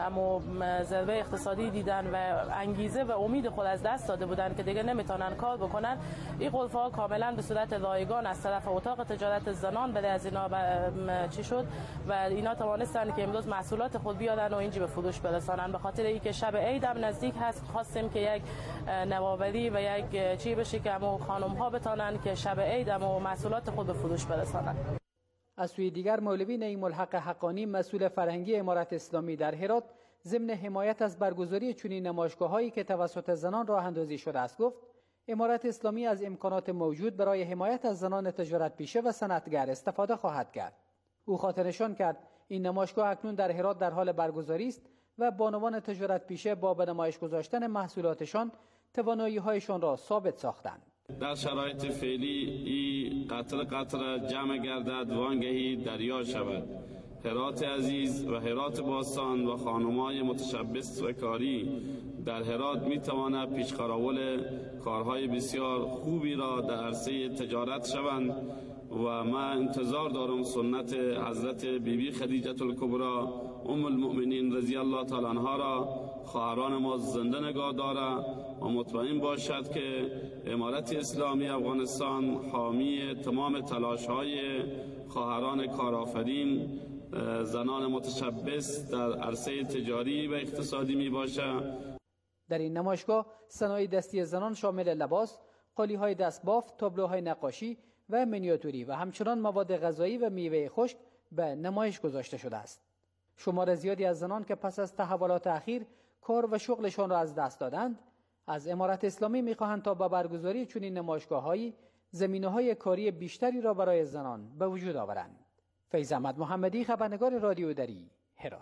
ضربه اقتصادی دیدن و انگیزه و امید خود از دست داده بودن که دیگه نمیتونن کار بکنن، این غرفه ها کاملا به صورت رایگان از طرف اتاق تجارت زنان بده از اینا چی شد و اینا توانستن که امروز محصولات خود بیارن و اینجا به فروش برسانن. به خاطر اینکه شب عید هم نزدیک هست، خواستیم که یک نوآوری و یک چی بشه که همون خانم ها بتانن که شب عید و محصولات خود به فروش برسانن. از سوی دیگر مولوی نعیم الحق حقانی مسئول فرهنگی امارت اسلامی در هرات ضمن حمایت از برگزاری چنین نمایشگاه‌هایی که توسط زنان راه اندازی شده است گفت امارت اسلامی از امکانات موجود برای حمایت از زنان تجارت پیشه و صنعتگر استفاده خواهد کرد. او خاطرنشان کرد این نمایشگاه اکنون در هرات در حال برگزاری است و بانوان تجارت پیشه با به نمایش گذاشتن محصولاتشان توانایی‌هایشان را ثابت ساختند. در شرایط فعلی ای قطره جمع گردد وانگهی دریا شود. هرات عزیز و هرات باستان و خانم‌های متشبث و کاری در هرات می‌تواند پیشقراول کارهای بسیار خوبی را در عرصه تجارت شوند و من انتظار دارم سنت حضرت بیبی خدیجه الکبری ام المؤمنین رضی الله تعالی عنها را خواهران ما زنده نگاه داره و مطمئن باشد که امارت اسلامی افغانستان حامی تمام تلاش‌های خواهران کارآفرین زنان متشبث در عرصه تجاری و اقتصادی می باشد. در این نمایشگاه صنایع دستی زنان شامل لباس، قالی‌های دستبافت، تابلوهای نقاشی و مینیاتوری و همچنان مواد غذایی و میوه خشک به نمایش گذاشته شده است. شمار زیادی از زنان که پس از تحولات اخیر کار و شغلشان را از دست دادند، از امارت اسلامی می‌خواهند تا با برگزاری چنین نمایشگاه‌هایی زمینه‌های کاری بیشتری را برای زنان به وجود آورند. فیض احمد محمدی، خبرنگار رادیو دری، هرات.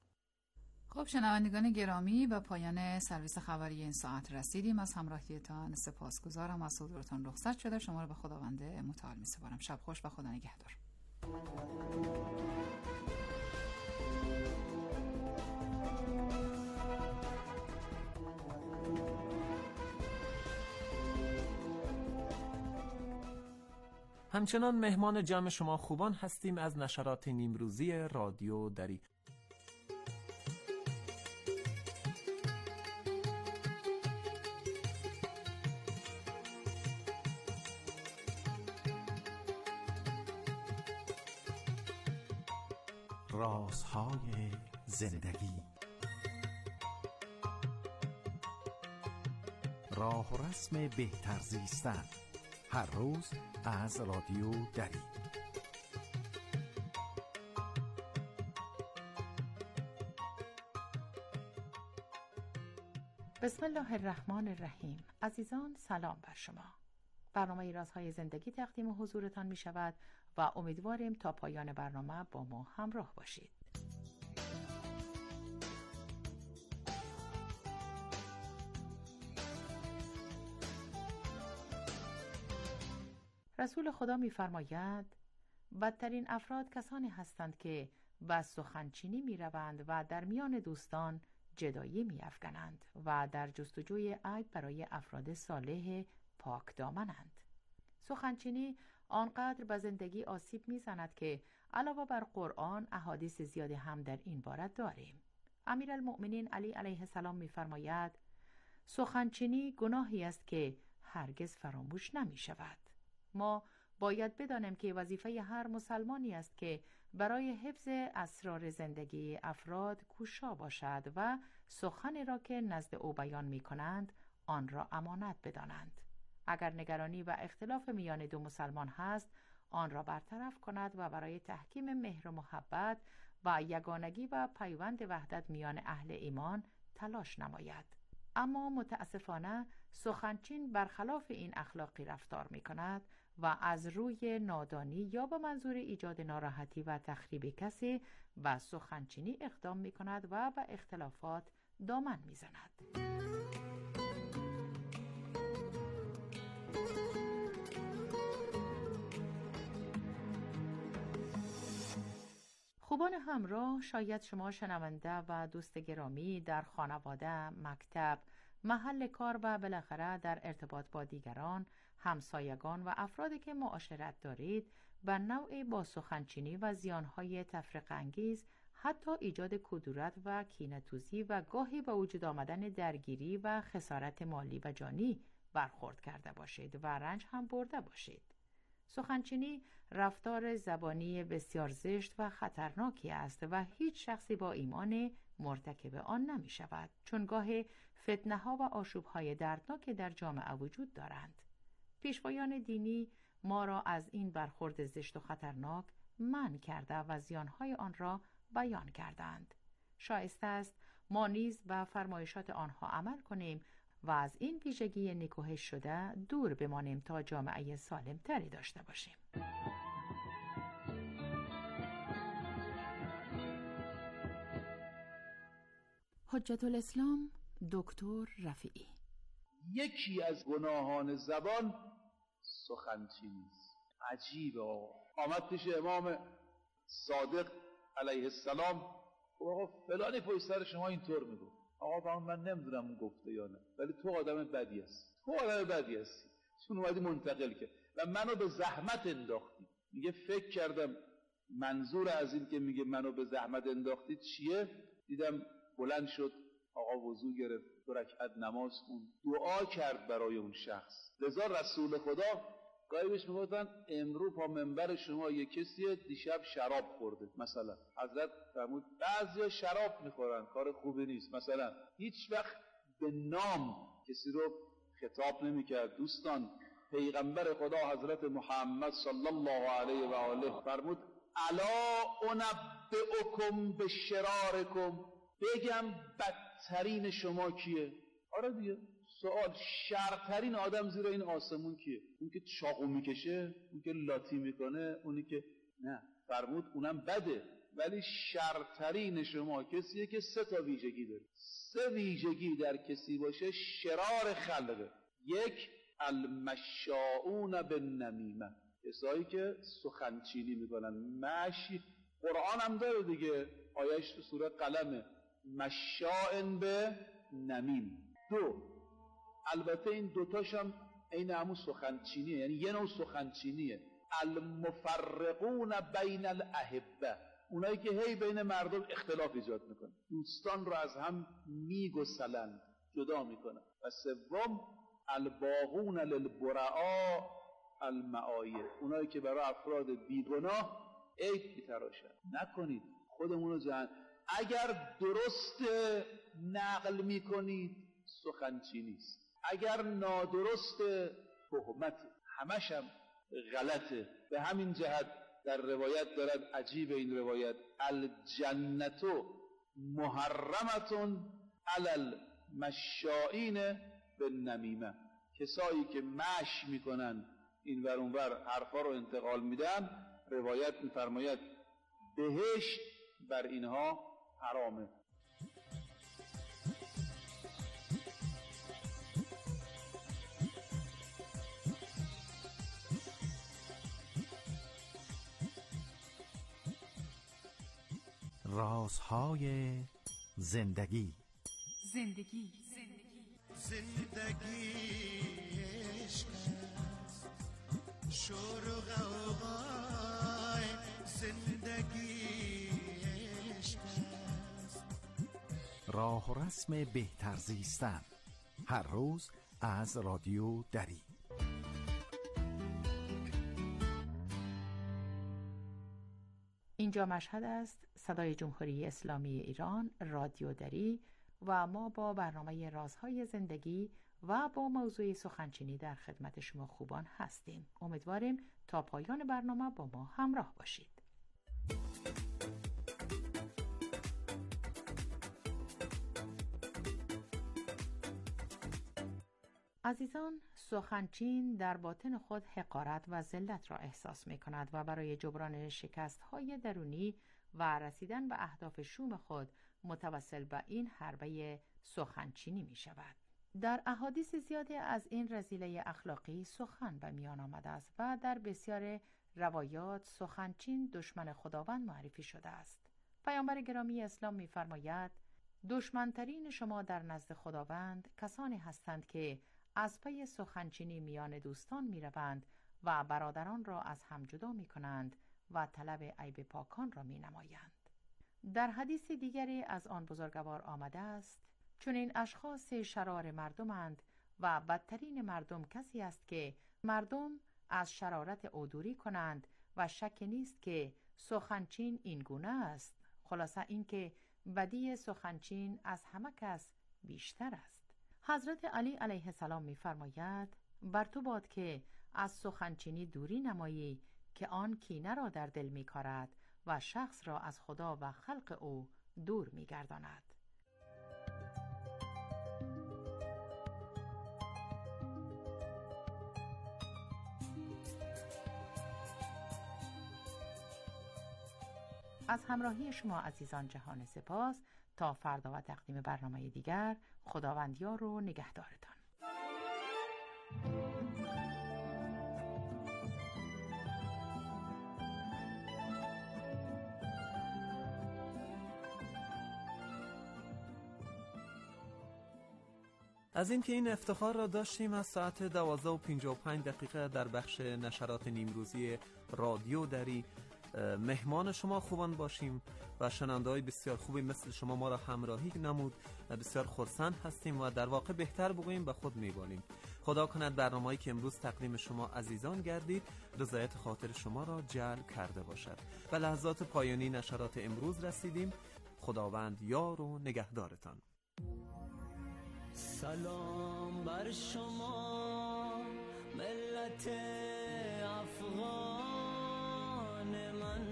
خب شنوندگان گرامی، به پایان سرویس خبری این ساعت رسیدیم. از همراهیتان سپاسگزارم. از حضورتان رخصت شده. شما را به خداوند متعال می‌سپارم. شب خوش و خدا نگهدار. همچنان مهمان جمع شما خوبان هستیم از نشرات نیمروزی رادیو دری. رازهای زندگی، راه و رسم بهتر زیستن، هر روز از رادیو دری. بسم الله الرحمن الرحیم. عزیزان سلام بر شما. برنامه رازهای زندگی تقدیم حضورتان می شود و امیدواریم تا پایان برنامه با ما همراه باشید. رسول خدا می‌فرماید بدترین افراد کسانی هستند که به سخنچینی می‌روند و در میان دوستان جدایی می‌افکنند و در جستجوی عیب برای افراد صالح پاک دامنند. سخنچینی آنقدر به زندگی آسیب می‌زند که علاوه بر قرآن احادیث زیادی هم در این باره داریم. امیرالمؤمنین علی علیه السلام می‌فرماید سخنچینی گناهی است که هرگز فراموش نمی‌شود. ما باید بدانیم که وظیفه هر مسلمانی است که برای حفظ اسرار زندگی افراد کوشا باشد و سخنی را که نزد او بیان می کنند آن را امانت بدانند. اگر نگرانی و اختلاف میان دو مسلمان هست آن را برطرف کند و برای تحکیم مهر و محبت و یگانگی و پیوند وحدت میان اهل ایمان تلاش نماید. اما متاسفانه سخنچین برخلاف این اخلاقی رفتار می کند و از روی نادانی یا به منظور ایجاد ناراحتی و تخریب کسی به سخنچینی اقدام می کند و به اختلافات دامن می زند. خوبان همراه، شاید شما شنونده و دوست گرامی در خانواده، مکتب، محل کار و بالاخره در ارتباط با دیگران، همسایگان و افرادی که معاشرت دارید به نوعی با سخنچینی و زیانهای تفرقه انگیز، حتی ایجاد کدورت و کینه‌توزی و گاهی به وجود آمدن درگیری و خسارت مالی و جانی برخورد کرده باشید و رنج هم برده باشید. سخنچینی رفتار زبانی بسیار زشت و خطرناکی است و هیچ شخصی با ایمان مرتکب آن نمی شود، چون گاه فتنه ها و آشوب های دردناک در جامعه وجود دارند. پیشوایان دینی ما را از این برخورد زشت و خطرناک منع کرده و زیانهای آن را بیان کردند. شایسته است ما نیز به فرمایشات آنها عمل کنیم و از این ویژگی نکوهش شده دور بمانیم تا جامعه سالم تری داشته باشیم. حجت الاسلام دکتر رفیعی: یکی از گناهان زبان سخنچینی است. عجیبه آمد پیش امام صادق علیه السلام آقا فلانی پشت سر شما اینطور میگفت. آقا من نمیدونم اون گفته یا نه، ولی تو آدم بدی هستی، تو آدم بدی هستی، چون اومدی منتقل کرد و منو به زحمت انداختی. میگه فکر کردم منظور از این که میگه منو به زحمت انداختی چیه؟ دیدم بلند شد، آقا وضو گرفت، 2 رکعت نماز خوند، دعا کرد برای اون شخص. لذا رسول خدا گاهی بهش میگفتن امرو پا منبر شما یک کسیه دیشب شراب خورده، مثلا حضرت فرمود بعضیا شراب میخورن کار خوبی نیست، مثلا هیچ وقت به نام کسی رو خطاب نمیکرد. دوستان پیغمبر خدا حضرت محمد صلی الله علیه و آله فرمود الا انبئکم بشرارکم، بگم بدترین شما کیه؟ آره دیگه سوال، شرترین آدم زیر این آسمون کیه؟ اون که چاقو میکشه، اون که لاتی میکنه، اونی که نه. فرمود اونم بده، ولی شرترین شما کسیه که 3 تا ویژگی داره. 3 ویژگی در کسی باشه شرار خلقه. 1 المشاؤون بالنمیمه، کسایی که سخنچینی میکنن. مشی قرآن هم داره دیگه، آیش تو سوره قلمه، مشاء به نمیم. 2 البته این دوتاش هم عین همون سخنچینیه، یعنی یه نوع سخنچینیه. المفرقون بین الاحبه، اونایی که هی بین مردم اختلاف ایجاد میکنن، دوستان رو از هم میگسلن، جدا میکنن. و 3 الباغون للبرعاء المعایب، اونایی که برای افراد بیگناه عیب میتراشن. نکنید خودمون رو اگر درست نقل میکنید سخنچینی است، اگر نادرست تهمت، همش هم غلطه. به همین جهت در روایت دارد، عجیب این روایت، الجنتو محرمتون علی المشائین بالنمیمه، کسایی که مش میکنن این ور اون ور حرفا رو انتقال میدن، روایت میفرماید بهشت بر اینها حرامه. رازهای زندگی. زندگی عشق است، شور و غوغای زندگی عشق است. راه و رسم بهتر زیستن، هر روز از رادیو دری. اینجا مشهد است، صدای جمهوری اسلامی ایران، رادیو دری، و ما با برنامه رازهای زندگی و با موضوع سخنچینی در خدمت شما خوبان هستیم. امیدواریم تا پایان برنامه با ما همراه باشید. عزیزان، سخنچین در باطن خود حقارت و ذلت را احساس می کند و برای جبران شکست‌های درونی و رسیدن به اهداف شوم خود متوسل به این حربه سخنچینی می شود. در احادیث زیادی از این رذیله اخلاقی سخن به میان آمده است و در بسیار روایات سخنچین دشمن خداوند معرفی شده است. پیامبر گرامی اسلام می فرماید دشمنترین شما در نزد خداوند کسانی هستند که از پی سخنچینی میان دوستان می روند و برادران را از هم جدا می کنند و طلب عیب پاکان را می نمایند. در حدیث دیگری از آن بزرگوار آمده است چون این اشخاص شرار مردمند و بدترین مردم کسی است که مردم از شرارت او دوری کنند و شک نیست که سخنچین این گونه است. خلاصه این که بدی سخنچین از همه کس بیشتر است. حضرت علی علیه السلام می فرماید بر تو باد که از سخنچینی دوری نمایی که آن کینه را در دل می کارد و شخص را از خدا و خلق او دور می گرداند. از همراهی شما عزیزان جهان سپاس. تا فردا و تقدیم برنامه دیگر، خداوند یار و نگهدارتان. از اینکه این افتخار را داشتیم از ساعت 12:55 در بخش نشرات نیمروزی رادیو دری مهمان شما خوبان باشیم و شنونده‌های بسیار خوبی مثل شما ما را همراهی نمود. بسیار خرسند هستیم و در واقع بهتر بگوییم به خود می‌بالیم. خدا کند برنامه‌ای که امروز تقدیم شما عزیزان گردید رضایت خاطر شما را جلب کرده باشد. و لحظات پایانی نشرات امروز رسیدیم. خداوند یار و نگهدارتان. سلام بر شما ملت افغان من،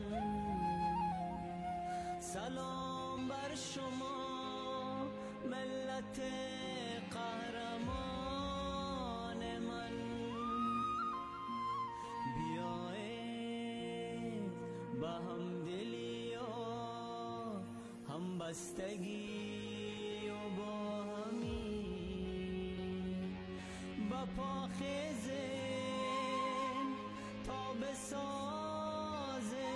سلام بر شما ملت قهرمان من. بیایید به همدلی و همبستگی و با با پاخیزه تا بسازه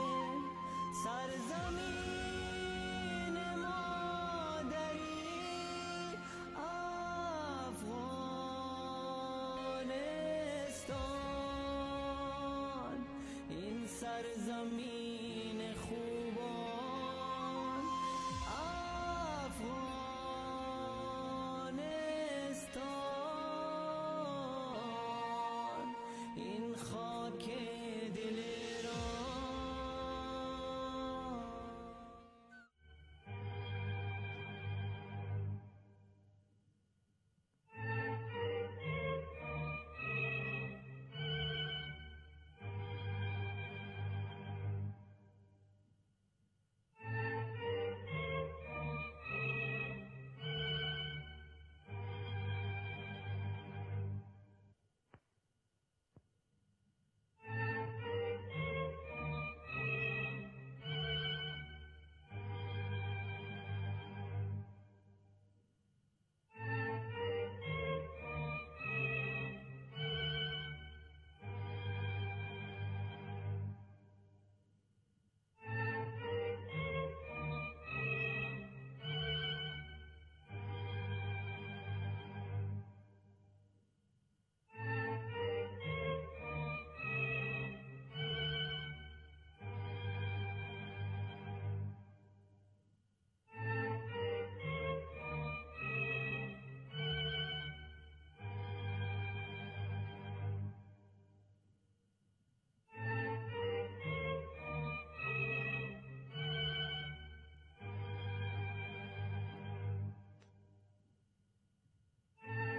سرزمین مادری افغانستان. این سرزمین